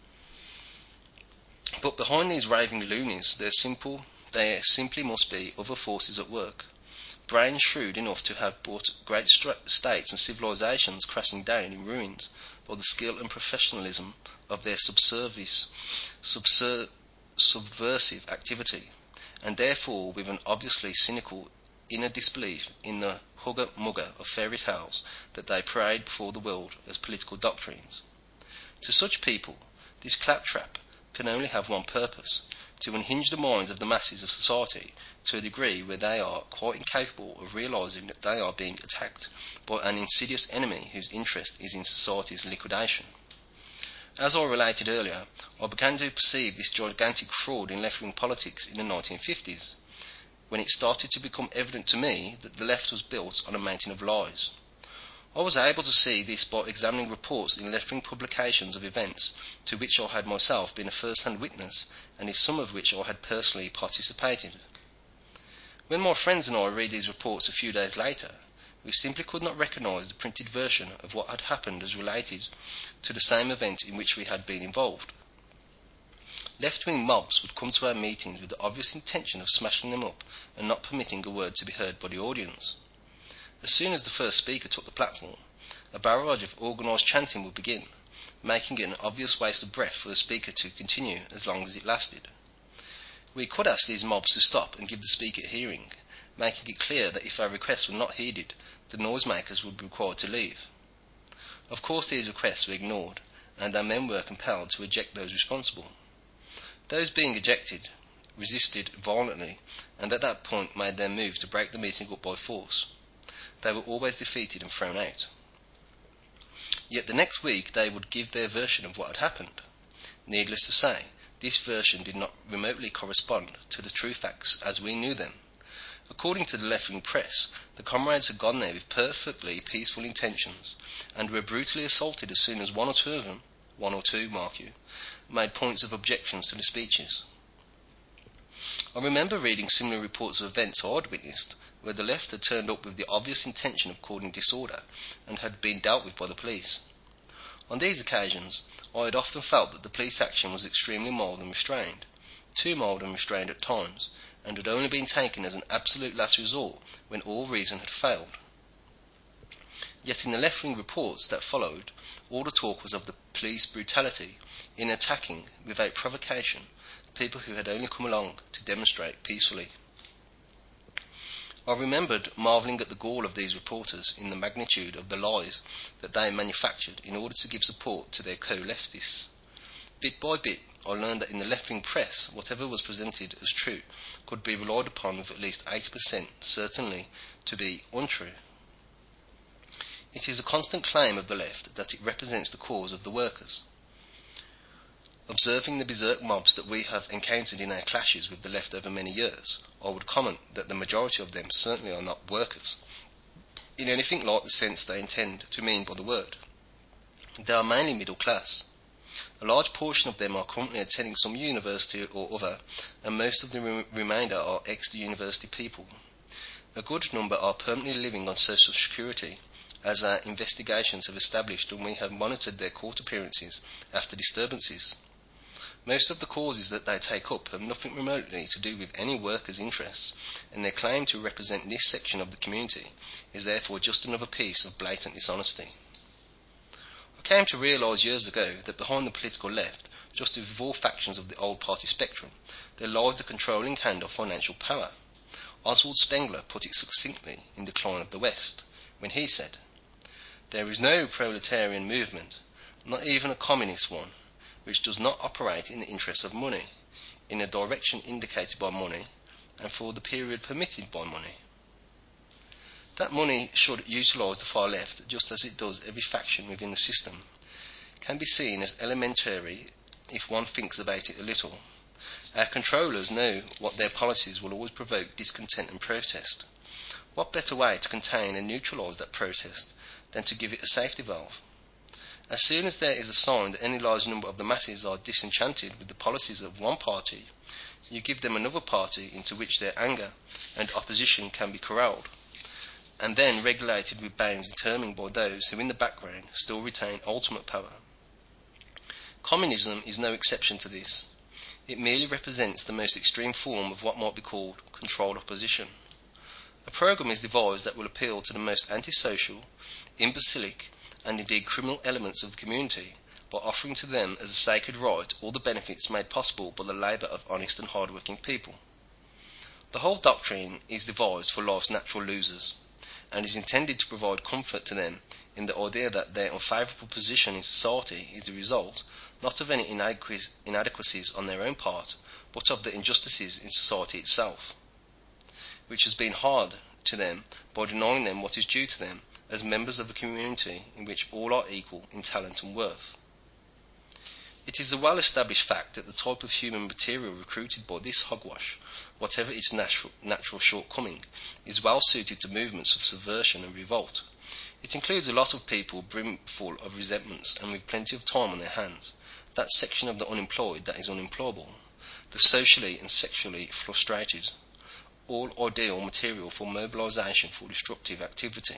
But behind these raving loonies there simply must be other forces at work, brains shrewd enough to have brought great states and civilizations crashing down in ruins by the skill and professionalism of their subversive activity, and therefore with an obviously cynical inner disbelief in the hugger-mugger of fairy tales that they parade before the world as political doctrines. To such people, this claptrap, can only have one purpose: to unhinge the minds of the masses of society to a degree where they are quite incapable of realizing that they are being attacked by an insidious enemy whose interest is in society's liquidation. As I related earlier, I began to perceive this gigantic fraud in left-wing politics in the 1950s, when it started to become evident to me that the left was built on a mountain of lies. I was able to see this by examining reports in left-wing publications of events to which I had myself been a first-hand witness, and in some of which I had personally participated. When my friends and I read these reports a few days later, we simply could not recognize the printed version of what had happened as related to the same event in which we had been involved. Left-wing mobs would come to our meetings with the obvious intention of smashing them up and not permitting a word to be heard by the audience. As soon as the first speaker took the platform, a barrage of organised chanting would begin, making it an obvious waste of breath for the speaker to continue as long as it lasted. We could ask these mobs to stop and give the speaker a hearing, making it clear that if our requests were not heeded, the noisemakers would be required to leave. Of course, these requests were ignored, and our men were compelled to eject those responsible. Those being ejected resisted violently, and at that point made their move to break the meeting up by force. They were always defeated and thrown out. Yet the next week they would give their version of what had happened. Needless to say, this version did not remotely correspond to the true facts as we knew them. According to the left-wing press, the comrades had gone there with perfectly peaceful intentions, and were brutally assaulted as soon as one or two, mark you, made points of objections to the speeches. I remember reading similar reports of events I'd witnessed, where the left had turned up with the obvious intention of causing disorder, and had been dealt with by the police. On these occasions, I had often felt that the police action was extremely mild and restrained, too mild and restrained at times, and had only been taken as an absolute last resort when all reason had failed. Yet in the left-wing reports that followed, all the talk was of the police brutality in attacking, without provocation, people who had only come along to demonstrate peacefully. I remembered marvelling at the gall of these reporters in the magnitude of the lies that they manufactured in order to give support to their co-leftists. Bit by bit, I learned that in the left-wing press, whatever was presented as true could be relied upon with at least 80% certainly to be untrue. It is a constant claim of the left that it represents the cause of the workers. Observing the berserk mobs that we have encountered in our clashes with the left over many years, I would comment that the majority of them certainly are not workers, in anything like the sense they intend to mean by the word. They are mainly middle class. A large portion of them are currently attending some university or other, and most of the remainder are ex-university people. A good number are permanently living on social security, as our investigations have established when we have monitored their court appearances after disturbances. Most of the causes that they take up have nothing remotely to do with any workers' interests, and their claim to represent this section of the community is therefore just another piece of blatant dishonesty. I came to realise years ago that behind the political left, just as with all factions of the old party spectrum, there lies the controlling hand of financial power. Oswald Spengler put it succinctly in Decline of the West, when he said, "There is no proletarian movement, not even a communist one, which does not operate in the interests of money, in the direction indicated by money, and for the period permitted by money." That money should utilise the far left just as it does every faction within the system can be seen as elementary if one thinks about it a little. Our controllers know what their policies will always provoke discontent and protest. What better way to contain and neutralise that protest than to give it a safety valve? As soon as there is a sign that any large number of the masses are disenchanted with the policies of one party, you give them another party into which their anger and opposition can be corralled, and then regulated with bounds determined by those who in the background still retain ultimate power. Communism is no exception to this. It merely represents the most extreme form of what might be called controlled opposition. A programme is devised that will appeal to the most antisocial, imbecilic, and indeed criminal elements of the community by offering to them as a sacred right all the benefits made possible by the labour of honest and hard-working people. The whole doctrine is devised for life's natural losers, and is intended to provide comfort to them in the idea that their unfavourable position in society is the result not of any inadequacies on their own part, but of the injustices in society itself, which has been hard to them by denying them what is due to them as members of a community in which all are equal in talent and worth. It is a well-established fact that the type of human material recruited by this hogwash, whatever its natural shortcoming, is well suited to movements of subversion and revolt. It includes a lot of people brimful of resentments and with plenty of time on their hands, that section of the unemployed that is unemployable, the socially and sexually frustrated, all ideal material for mobilisation for destructive activity.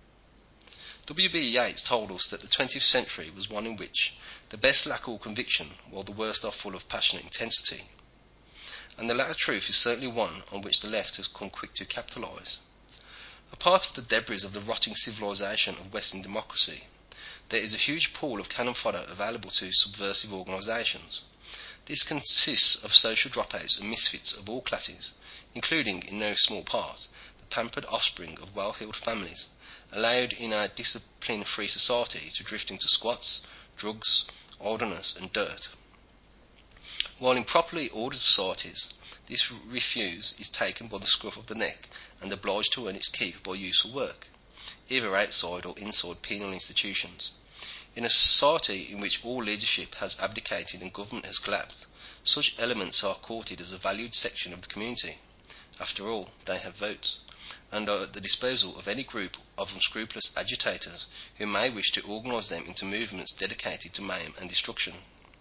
W.B. Yeats told us that the 20th century was one in which the best lack all conviction while the worst are full of passionate intensity. And the latter truth is certainly one on which the left has come quick to capitalise. A part of the debris of the rotting civilisation of Western democracy, there is a huge pool of cannon fodder available to subversive organisations. This consists of social dropouts and misfits of all classes, including, in no small part, the pampered offspring of well-heeled families, allowed in a discipline-free society to drift into squats, drugs, idleness and dirt. While in properly ordered societies, this refuse is taken by the scruff of the neck and obliged to earn its keep by useful work, either outside or inside penal institutions. In a society in which all leadership has abdicated and government has collapsed, such elements are courted as a valued section of the community. After all, they have votes, and are at the disposal of any group of unscrupulous agitators who may wish to organise them into movements dedicated to mayhem and destruction.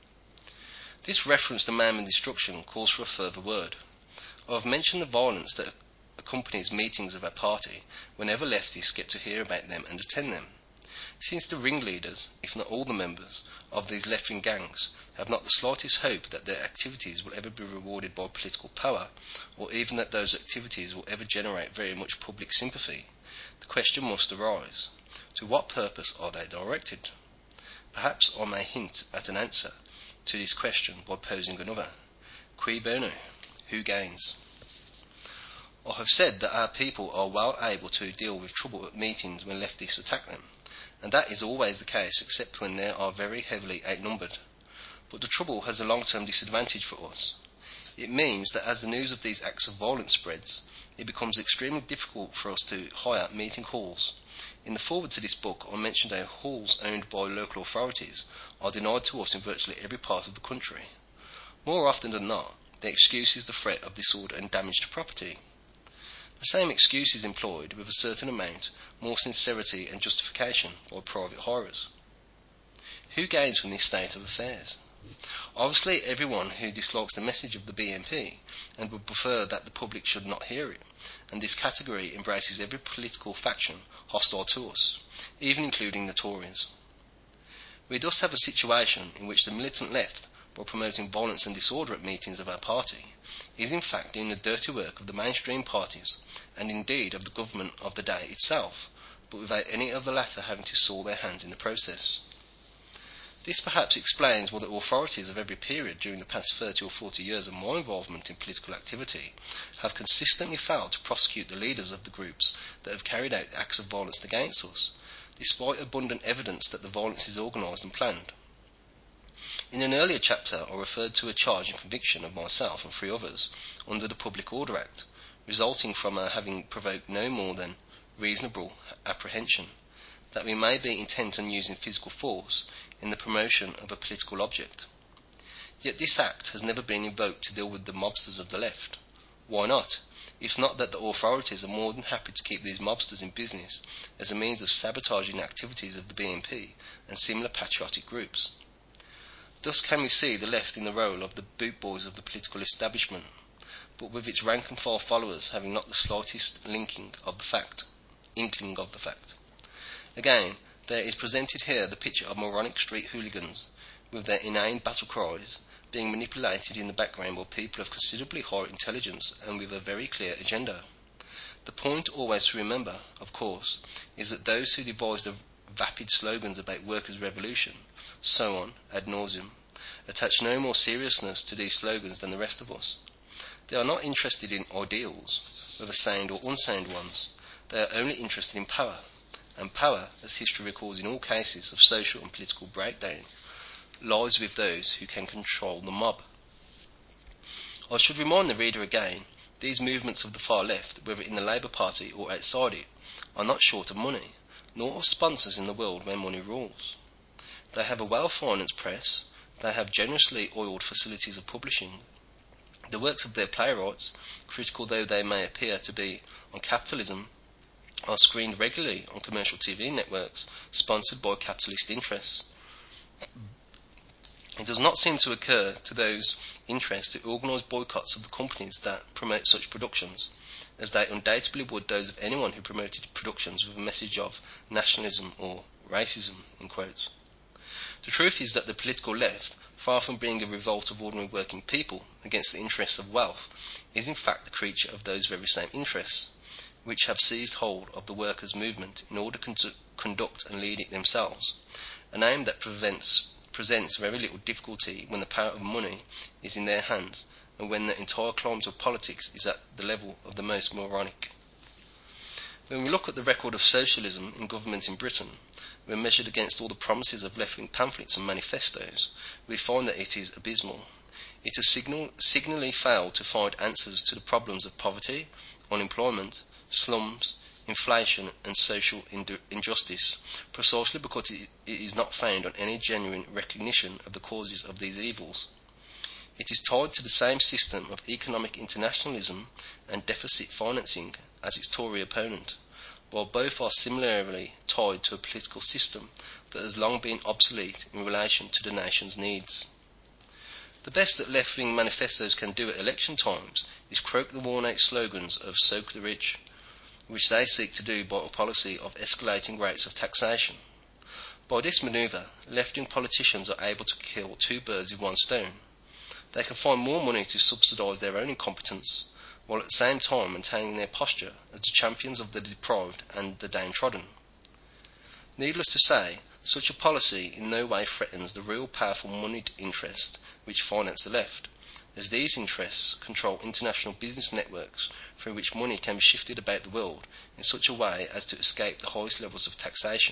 This reference to mayhem and destruction calls for a further word. I have mentioned the violence that accompanies meetings of our party whenever leftists get to hear about them and attend them. Since the ringleaders, if not all the members, of these left-wing gangs have not the slightest hope that their activities will ever be rewarded by political power, or even that those activities will ever generate very much public sympathy, the question must arise: to what purpose are they directed? Perhaps I may hint at an answer to this question by posing another. Cui bono? Who gains? I have said that our people are well able to deal with trouble at meetings when leftists attack them, and that is always the case except when they are very heavily outnumbered. But the trouble has a long-term disadvantage for us. It means that as the news of these acts of violence spreads, it becomes extremely difficult for us to hire meeting halls. In the foreword to this book, I mentioned how halls owned by local authorities are denied to us in virtually every part of the country. More often than not, the excuse is the threat of disorder and damage to property. The same excuse is employed with a certain amount more sincerity and justification by private hirers. Who gains from this state of affairs? Obviously everyone who dislikes the message of the BNP and would prefer that the public should not hear it, and this category embraces every political faction hostile to us, even including the Tories. We thus have a situation in which the militant left, by promoting violence and disorder at meetings of our party, is in fact doing the dirty work of the mainstream parties, and indeed of the government of the day itself, but without any of the latter having to soil their hands in the process. This perhaps explains why the authorities of every period during the past 30 or 40 years of my involvement in political activity have consistently failed to prosecute the leaders of the groups that have carried out acts of violence against us, despite abundant evidence that the violence is organised and planned. In an earlier chapter I referred to a charge and conviction of myself and 3 others under the Public Order Act, resulting from our having provoked no more than reasonable apprehension that we may be intent on using physical force in the promotion of a political object. Yet this act has never been invoked to deal with the mobsters of the left. Why not? If not that the authorities are more than happy to keep these mobsters in business as a means of sabotaging the activities of the BNP and similar patriotic groups. Thus can we see the left in the role of the boot boys of the political establishment, but with its rank and file followers having not the slightest inkling of the fact. Again, there is presented here the picture of moronic street hooligans, with their inane battle cries, being manipulated in the background by people of considerably higher intelligence and with a very clear agenda. The point always to remember, of course, is that those who devise the vapid slogans about workers' revolution, so on, ad nauseum, attach no more seriousness to these slogans than the rest of us. They are not interested in ideals, whether sound or unsound ones. They are only interested in power, and power, as history records in all cases of social and political breakdown, lies with those who can control the mob. I should remind the reader again, these movements of the far left, whether in the Labour Party or outside it, are not short of money, nor of sponsors in the world where money rules. They have a well-financed press, they have generously oiled facilities of publishing. The works of their playwrights, critical though they may appear to be on capitalism, are screened regularly on commercial TV networks sponsored by capitalist interests. It does not seem to occur to those interests to organise boycotts of the companies that promote such productions, as they undoubtedly would those of anyone who promoted productions with a message of nationalism or racism, in quotes. The truth is that the political left, far from being a revolt of ordinary working people against the interests of wealth, is in fact the creature of those very same interests, which have seized hold of the workers' movement in order to conduct and lead it themselves, an aim that presents very little difficulty when the power of money is in their hands and when the entire climate of politics is at the level of the most moronic. When we look at the record of socialism in government in Britain, when measured against all the promises of left-wing pamphlets and manifestos, we find that it is abysmal. It has signally failed to find answers to the problems of poverty, unemployment, slums, inflation and social injustice, precisely because it is not found on any genuine recognition of the causes of these evils. It is tied to the same system of economic internationalism and deficit financing as its Tory opponent, while both are similarly tied to a political system that has long been obsolete in relation to the nation's needs. The best that left-wing manifestos can do at election times is croak the worn-out slogans of "soak the rich," which they seek to do by a policy of escalating rates of taxation. By this manoeuvre, left-wing politicians are able to kill two birds with one stone. They can find more money to subsidise their own incompetence, while at the same time maintaining their posture as the champions of the deprived and the downtrodden. Needless to say, such a policy in no way threatens the real powerful moneyed interest which finance the left, as these interests control international business networks through which money can be shifted about the world in such a way as to escape the highest levels of taxation.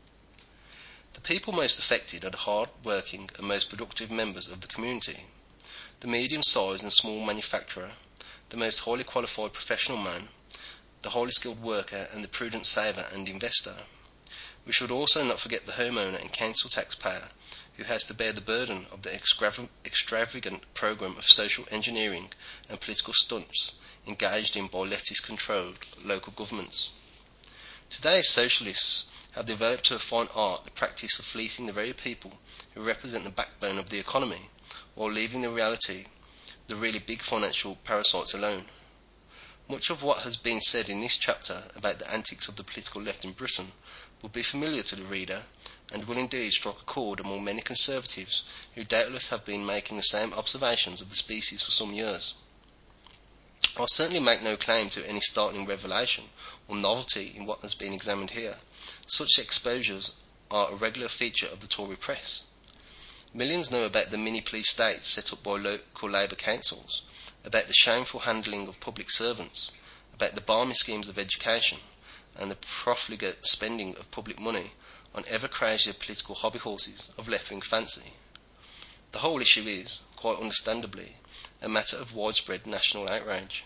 The people most affected are the hard-working and most productive members of the community, the medium-sized and small manufacturer, the most highly qualified professional man, the highly skilled worker and the prudent saver and investor. We should also not forget the homeowner and council taxpayer who has to bear the burden of the extravagant program of social engineering and political stunts engaged in by leftist-controlled local governments. Today's socialists have developed to a fine art the practice of fleecing the very people who represent the backbone of the economy, while leaving the really big financial parasites alone. Much of what has been said in this chapter about the antics of the political left in Britain will be familiar to the reader, and will indeed strike a chord among many conservatives who doubtless have been making the same observations of the species for some years. I certainly make no claim to any startling revelation or novelty in what has been examined here. Such exposures are a regular feature of the Tory press. Millions know about the mini-police states set up by local Labour councils, about the shameful handling of public servants, about the balmy schemes of education, and the profligate spending of public money on ever crazier political hobby horses of left-wing fancy. The whole issue is, quite understandably, a matter of widespread national outrage.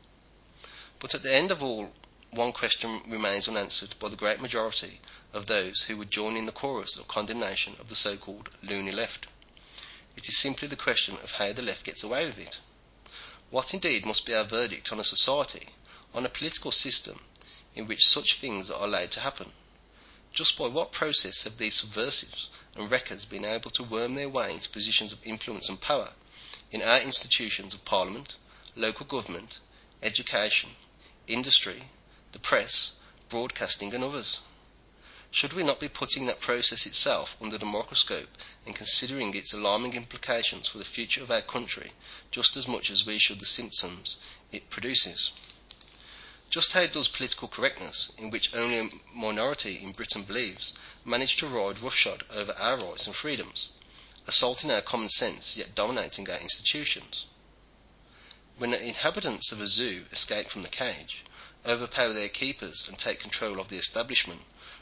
But at the end of all, one question remains unanswered by the great majority of those who would join in the chorus of condemnation of the so-called loony left. It is simply the question of how the left gets away with it. What indeed must be our verdict on a society, on a political system, in which such things are allowed to happen? Just by what process have these subversives and wreckers been able to worm their way into positions of influence and power in our institutions of parliament, local government, education, industry, the press, broadcasting and others? Should we not be putting that process itself under the microscope and considering its alarming implications for the future of our country just as much as we should the symptoms it produces? Just how does political correctness, in which only a minority in Britain believes, manage to ride roughshod over our rights and freedoms, assaulting our common sense yet dominating our institutions? When the inhabitants of a zoo escape from the cage, overpower their keepers and take control of the establishment,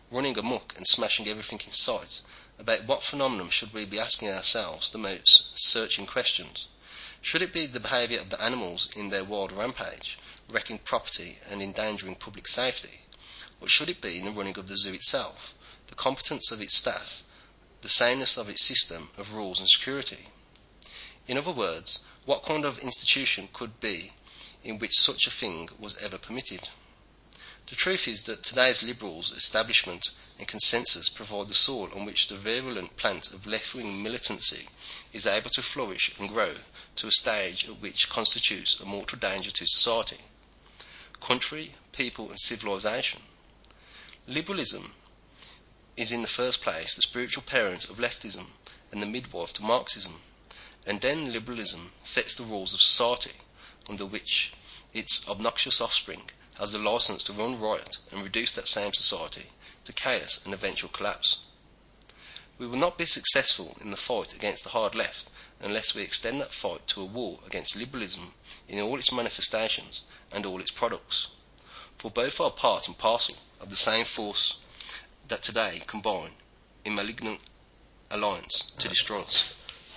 running amok and smashing everything in sight, about what phenomenon should we be asking ourselves the most searching questions? Should it be the behaviour of the animals in their wild rampage, wrecking property and endangering public safety? Or should it be in the running of the zoo itself, the competence of its staff, the soundness of its system of rules and security? In other words, what kind of institution could be in which such a thing was ever permitted? The truth is that today's liberals, establishment and consensus provide the soil on which the virulent plant of left-wing militancy is able to flourish and grow to a stage at which constitutes a mortal danger to society, country, people and civilization. Liberalism is in the first place the spiritual parent of leftism and the midwife to Marxism, and then liberalism sets the rules of society under which its obnoxious offspring has the license to run riot and reduce that same society to chaos and eventual collapse. We will not be successful in the fight against the hard left unless we extend that fight to a war against liberalism in all its manifestations and all its products, for both are part and parcel of the same force that today combine in malignant alliance to destroy us.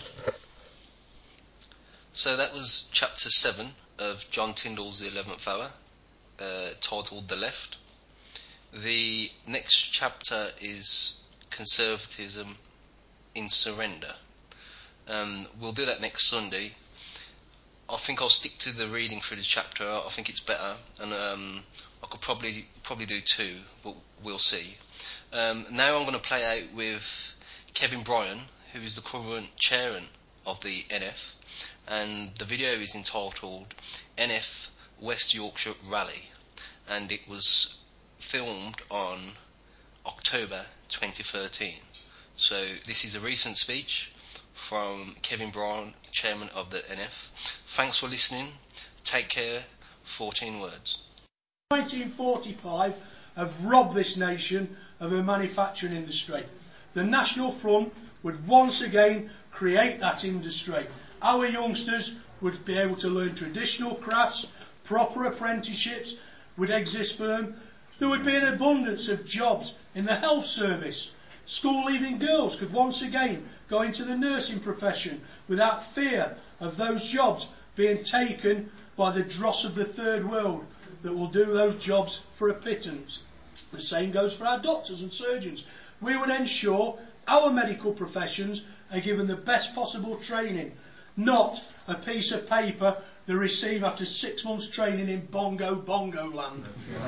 So that was chapter 7 of John Tyndall's The 11th Hour, titled The Left. The next chapter is Conservatism in Surrender. We'll do that next Sunday. I think I'll stick to the reading through the chapter. I think it's better, and I could probably do 2, but we'll see. Now I'm going to play out with Kevin Bryan, who is the current chairman of the NF, and the video is entitled NF West Yorkshire Rally, and it was filmed on October 2013. So this is a recent speech from Kevin Bryan, chairman of the NF. Thanks for listening. Take care. 14 words. 1945 have robbed this nation of a manufacturing industry. The National Front would once again create that industry. Our youngsters would be able to learn traditional crafts, proper apprenticeships would exist for them. There would be an abundance of jobs in the health service. School-leaving girls could once again go into the nursing profession without fear of those jobs being taken by the dross of the third world that will do those jobs for a pittance. The same goes for our doctors and surgeons. We would ensure our medical professions are given the best possible training, not a piece of paper they receive after 6 months training in bongo land.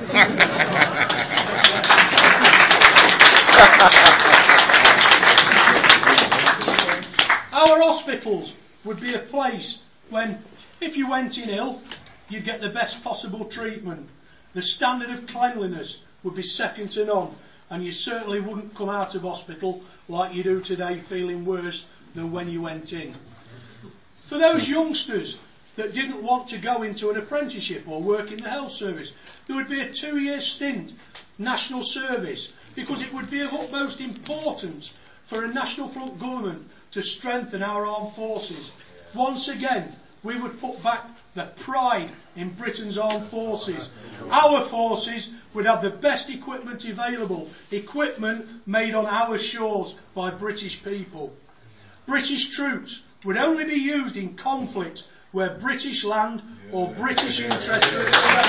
Our hospitals would be a place when, if you went in ill, you'd get the best possible treatment. The standard of cleanliness would be second to none, and you certainly wouldn't come out of hospital like you do today feeling worse than when you went in. For those youngsters that didn't want to go into an apprenticeship or work in the health service, there would be a 2-year stint, national service, because it would be of utmost importance for a National Front government to strengthen our armed forces. Once again, we would put back the pride in Britain's armed forces. Our forces would have the best equipment available, equipment made on our shores by British people. British troops would only be used in conflict where British land or British interests are at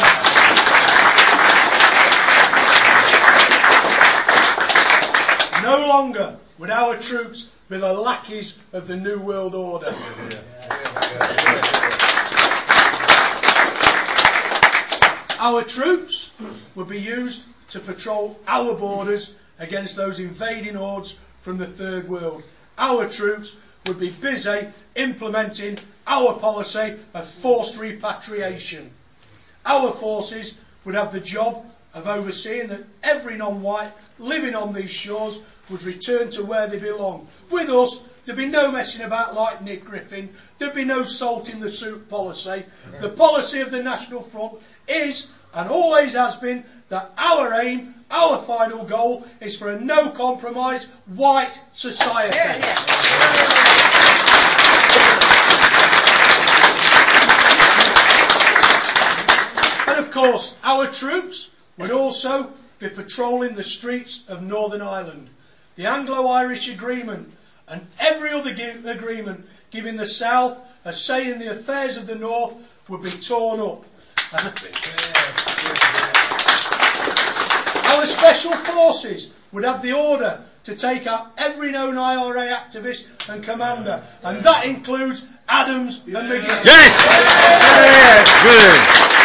stake. No longer would our troops be the lackeys of the New World Order. Our troops would be used to patrol our borders against those invading hordes from the Third World. Our troops would be busy implementing our policy of forced repatriation. Our forces would have the job of overseeing that every non-white living on these shores was returned to where they belong. With us, there'd be no messing about like Nick Griffin. There'd be no salt in the soup policy. The policy of the National Front is, and always has been, that our aim, our final goal, is for a no-compromise white society. And of course, our troops would also be patrolling the streets of Northern Ireland. The Anglo-Irish Agreement and every other agreement giving the South a say in the affairs of the North would be torn up. Our special forces would have the order to take out every known IRA activist and commander, and that includes Adams and McGee. Yes! Brilliant.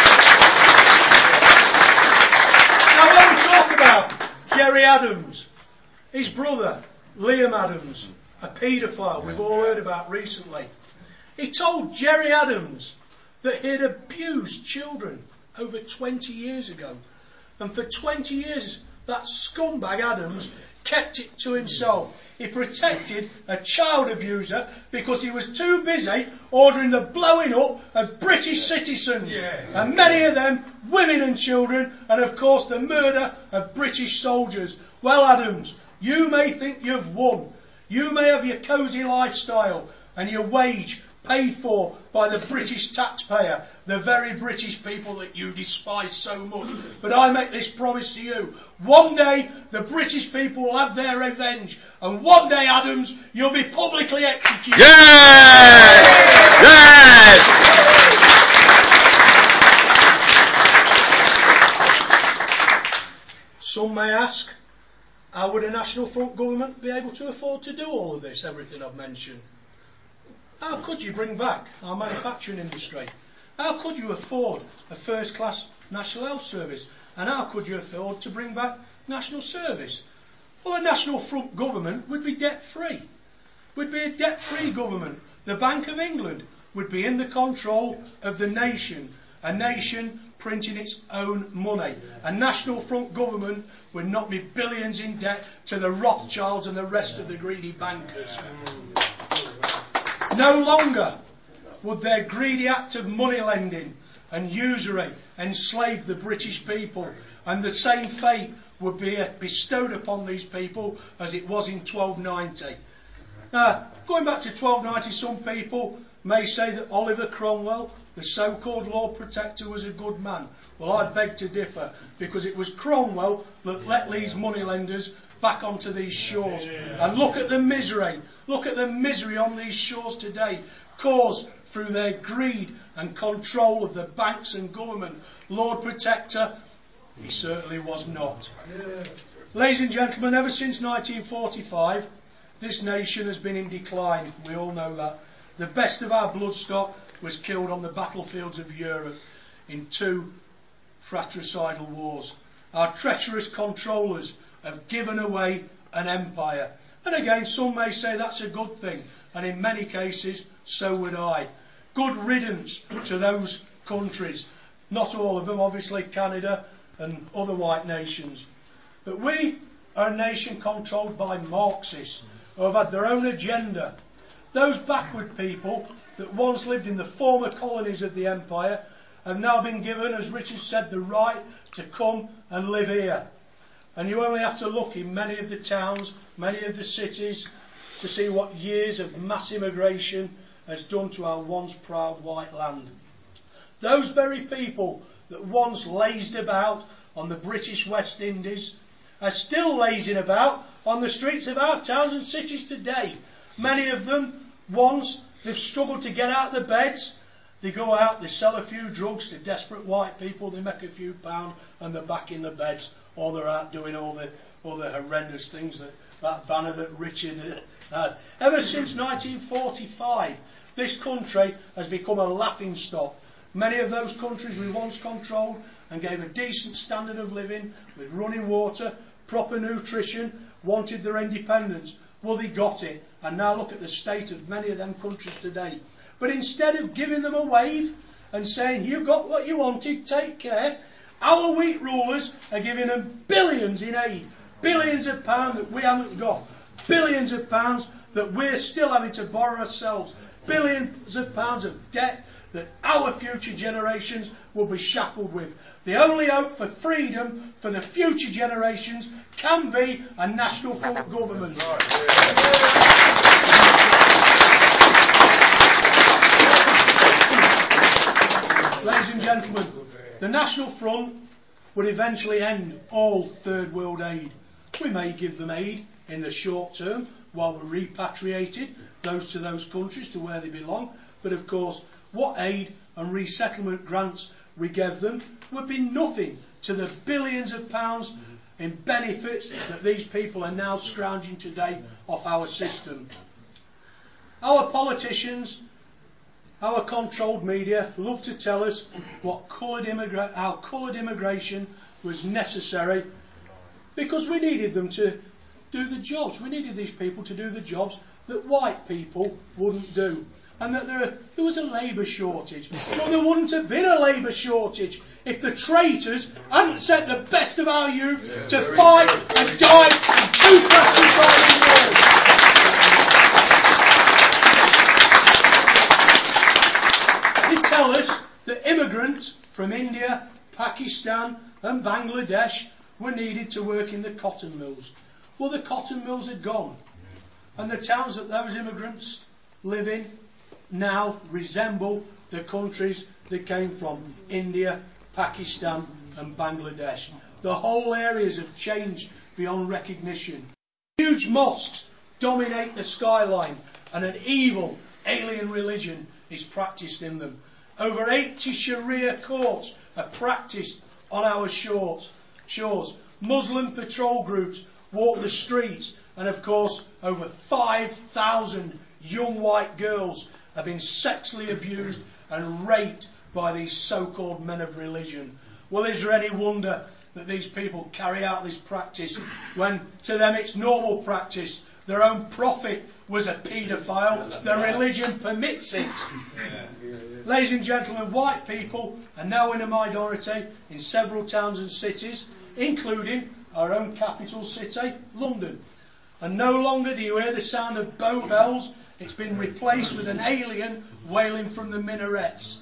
Now when we talk about Gerry Adams, his brother Liam Adams, a paedophile we've all heard about recently, he told Gerry Adams that he had abused children over 20 years ago. And for 20 years, that scumbag Adams kept it to himself. He protected a child abuser because he was too busy ordering the blowing up of British citizens. And many of them women and children, and of course the murder of British soldiers. Well, Adams, you may think you've won. You may have your cosy lifestyle and your wage paid for by the British taxpayer, the very British people that you despise so much. But I make this promise to you. One day the British people will have their revenge, and one day, Adams, you'll be publicly executed. Yes! Yes! Some may ask, how would a National Front government be able to afford to do all of this, everything I've mentioned? How could you bring back our manufacturing industry? How could you afford a first-class National Health Service? And how could you afford to bring back National Service? Well, a National Front government would be debt-free. Would be a debt-free government. The Bank of England would be in the control of the nation. A nation printing its own money. A National Front government would not be billions in debt to the Rothschilds and the rest of the greedy bankers. No longer would their greedy act of money lending and usury enslave the British people, and the same fate would be bestowed upon these people as it was in 1290. Now, going back to 1290, some people may say that Oliver Cromwell, the so-called Lord Protector, was a good man. Well, I beg to differ, because it was Cromwell that let these moneylenders back onto these shores. And look at the misery. Look at the misery on these shores today, caused through their greed and control of the banks and government. Lord Protector, he certainly was not. Ladies and gentlemen, ever since 1945, this nation has been in decline. We all know that. The best of our bloodstock was killed on the battlefields of Europe in 2 fratricidal wars. Our treacherous controllers have given away an empire. And again, some may say that's a good thing, and in many cases, so would I. Good riddance to those countries. Not all of them, obviously, Canada and other white nations. But we are a nation controlled by Marxists who have had their own agenda. Those backward people that once lived in the former colonies of the empire have now been given, as Richard said, the right to come and live here. And you only have to look in many of the towns, many of the cities, to see what years of mass immigration has done to our once proud white land. Those very people that once lazed about on the British West Indies are still lazing about on the streets of our towns and cities today. Many of them, once they've struggled to get out of their beds, they go out, they sell a few drugs to desperate white people, they make a few pounds, and they're back in the beds, or they're out doing all the horrendous things that banner that Richard had. Ever since 1945, this country has become a laughing stock. Many of those countries we once controlled and gave a decent standard of living with running water, proper nutrition, wanted their independence. Well, they got it. And now look at the state of many of them countries today. But instead of giving them a wave and saying, you got what you wanted, take care, our weak rulers are giving them billions in aid. Billions of pounds that we haven't got. Billions of pounds that we're still having to borrow ourselves. Billions of pounds of debt that our future generations will be shackled with. The only hope for freedom for the future generations can be a National Front government. Ladies and gentlemen, the National Front would eventually end all third world aid. We may give them aid in the short term while we're repatriated those to those countries to where they belong, but of course what aid and resettlement grants we gave them would be nothing to the billions of pounds in benefits that these people are now scrounging today off our system. Our politicians, our controlled media love to tell us how coloured immigration was necessary because we needed them to do the jobs. We needed these people to do the jobs that white people wouldn't do. And that there was a labour shortage. Well, there wouldn't have been a labour shortage if the traitors hadn't sent the best of our youth to fight and die in 2 pesticidal wars. They tell us that immigrants from India, Pakistan and Bangladesh were needed to work in the cotton mills. Well, the cotton mills are gone. And the towns that those immigrants live in now resemble the countries they came from, India, Pakistan and Bangladesh. The whole areas have changed beyond recognition. Huge mosques dominate the skyline and an evil alien religion is practiced in them. Over 80 Sharia courts are practiced on our shores. Muslim patrol groups walk the streets, and of course over 5,000 young white girls have been sexually abused and raped by these so-called men of religion. Well, is there any wonder that these people carry out this practice when to them it's normal practice? Their own prophet was a paedophile. Their religion permits it. Ladies and gentlemen, white people are now in a minority in several towns and cities, including our own capital city, London. And no longer do you hear the sound of bow bells. It's been replaced with an alien wailing from the minarets.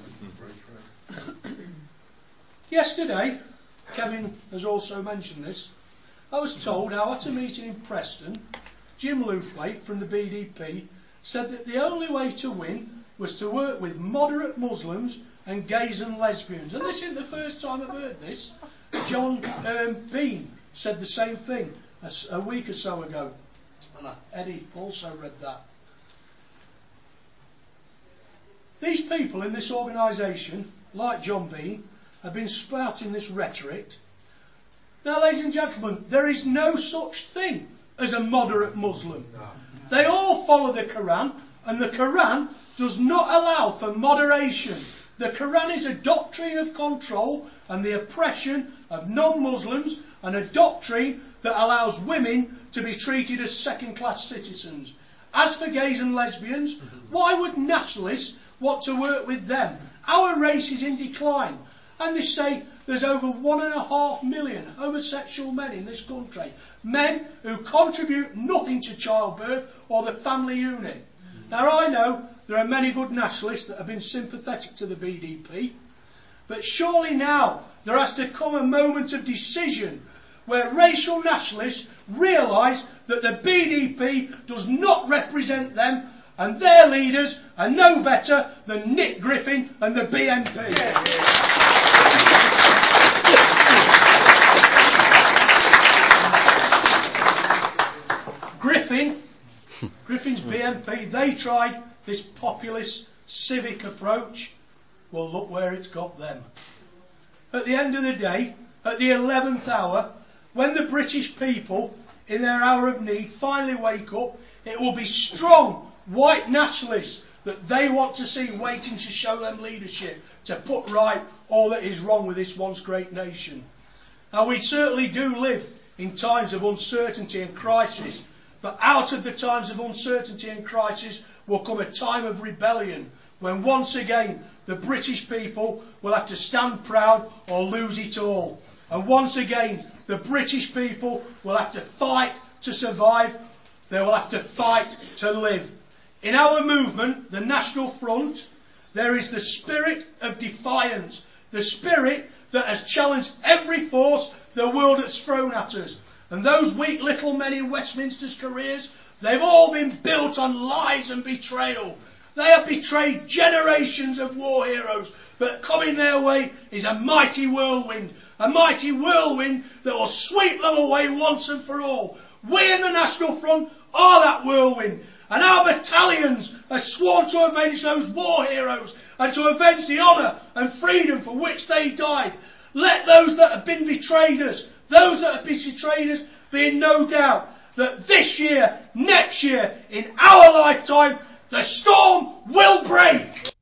Yesterday, Kevin has also mentioned this, I was told how at a meeting in Preston, Jim Lewthwaite from the BDP said that the only way to win was to work with moderate Muslims and gays and lesbians. And this isn't the first time I've heard this. John Bean said the same thing a week or so ago. And Eddie also read that. These people in this organisation, like John Bean, have been spouting this rhetoric. Now, ladies and gentlemen, there is no such thing as a moderate Muslim. They all follow the Quran, and the Quran does not allow for moderation. The Quran is a doctrine of control and the oppression of non-Muslims, and a doctrine that allows women to be treated as second-class citizens. As for gays and lesbians, why would nationalists want to work with them? Our race is in decline. And they say there's over 1.5 million homosexual men in this country. Men who contribute nothing to childbirth or the family unit. Now, I know there are many good nationalists that have been sympathetic to the BDP. But surely now there has to come a moment of decision where racial nationalists realise that the BDP does not represent them, and their leaders are no better than Nick Griffin and the BNP. Griffin's BNP, they tried this populist civic approach. Well, look where it's got them. At the end of the day, at the 11th hour, when the British people, in their hour of need, finally wake up, it will be strong white nationalists that they want to see waiting to show them leadership, to put right all that is wrong with this once great nation. Now, we certainly do live in times of uncertainty and crisis, but out of the times of uncertainty and crisis will come a time of rebellion, when once again the British people will have to stand proud or lose it all. And once again the British people will have to fight to survive. They will have to fight to live. In our movement, the National Front, there is the spirit of defiance, the spirit that has challenged every force the world has thrown at us. And those weak little men in Westminster's careers, they've all been built on lies and betrayal. They have betrayed generations of war heroes, but coming their way is a mighty whirlwind that will sweep them away once and for all. We in the National Front are that whirlwind, and our battalions are sworn to avenge those war heroes and to avenge the honour and freedom for which they died. Let those that have been betrayed us, be in no doubt that this year, next year, in our lifetime, the storm will break.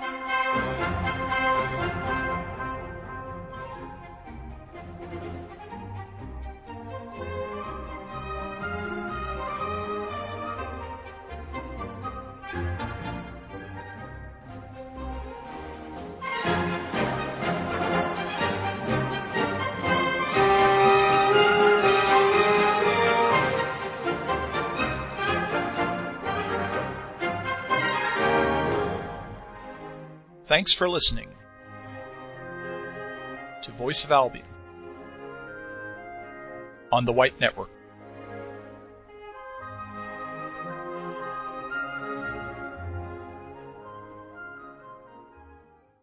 Thanks for listening to Voice of Albion on the White Network.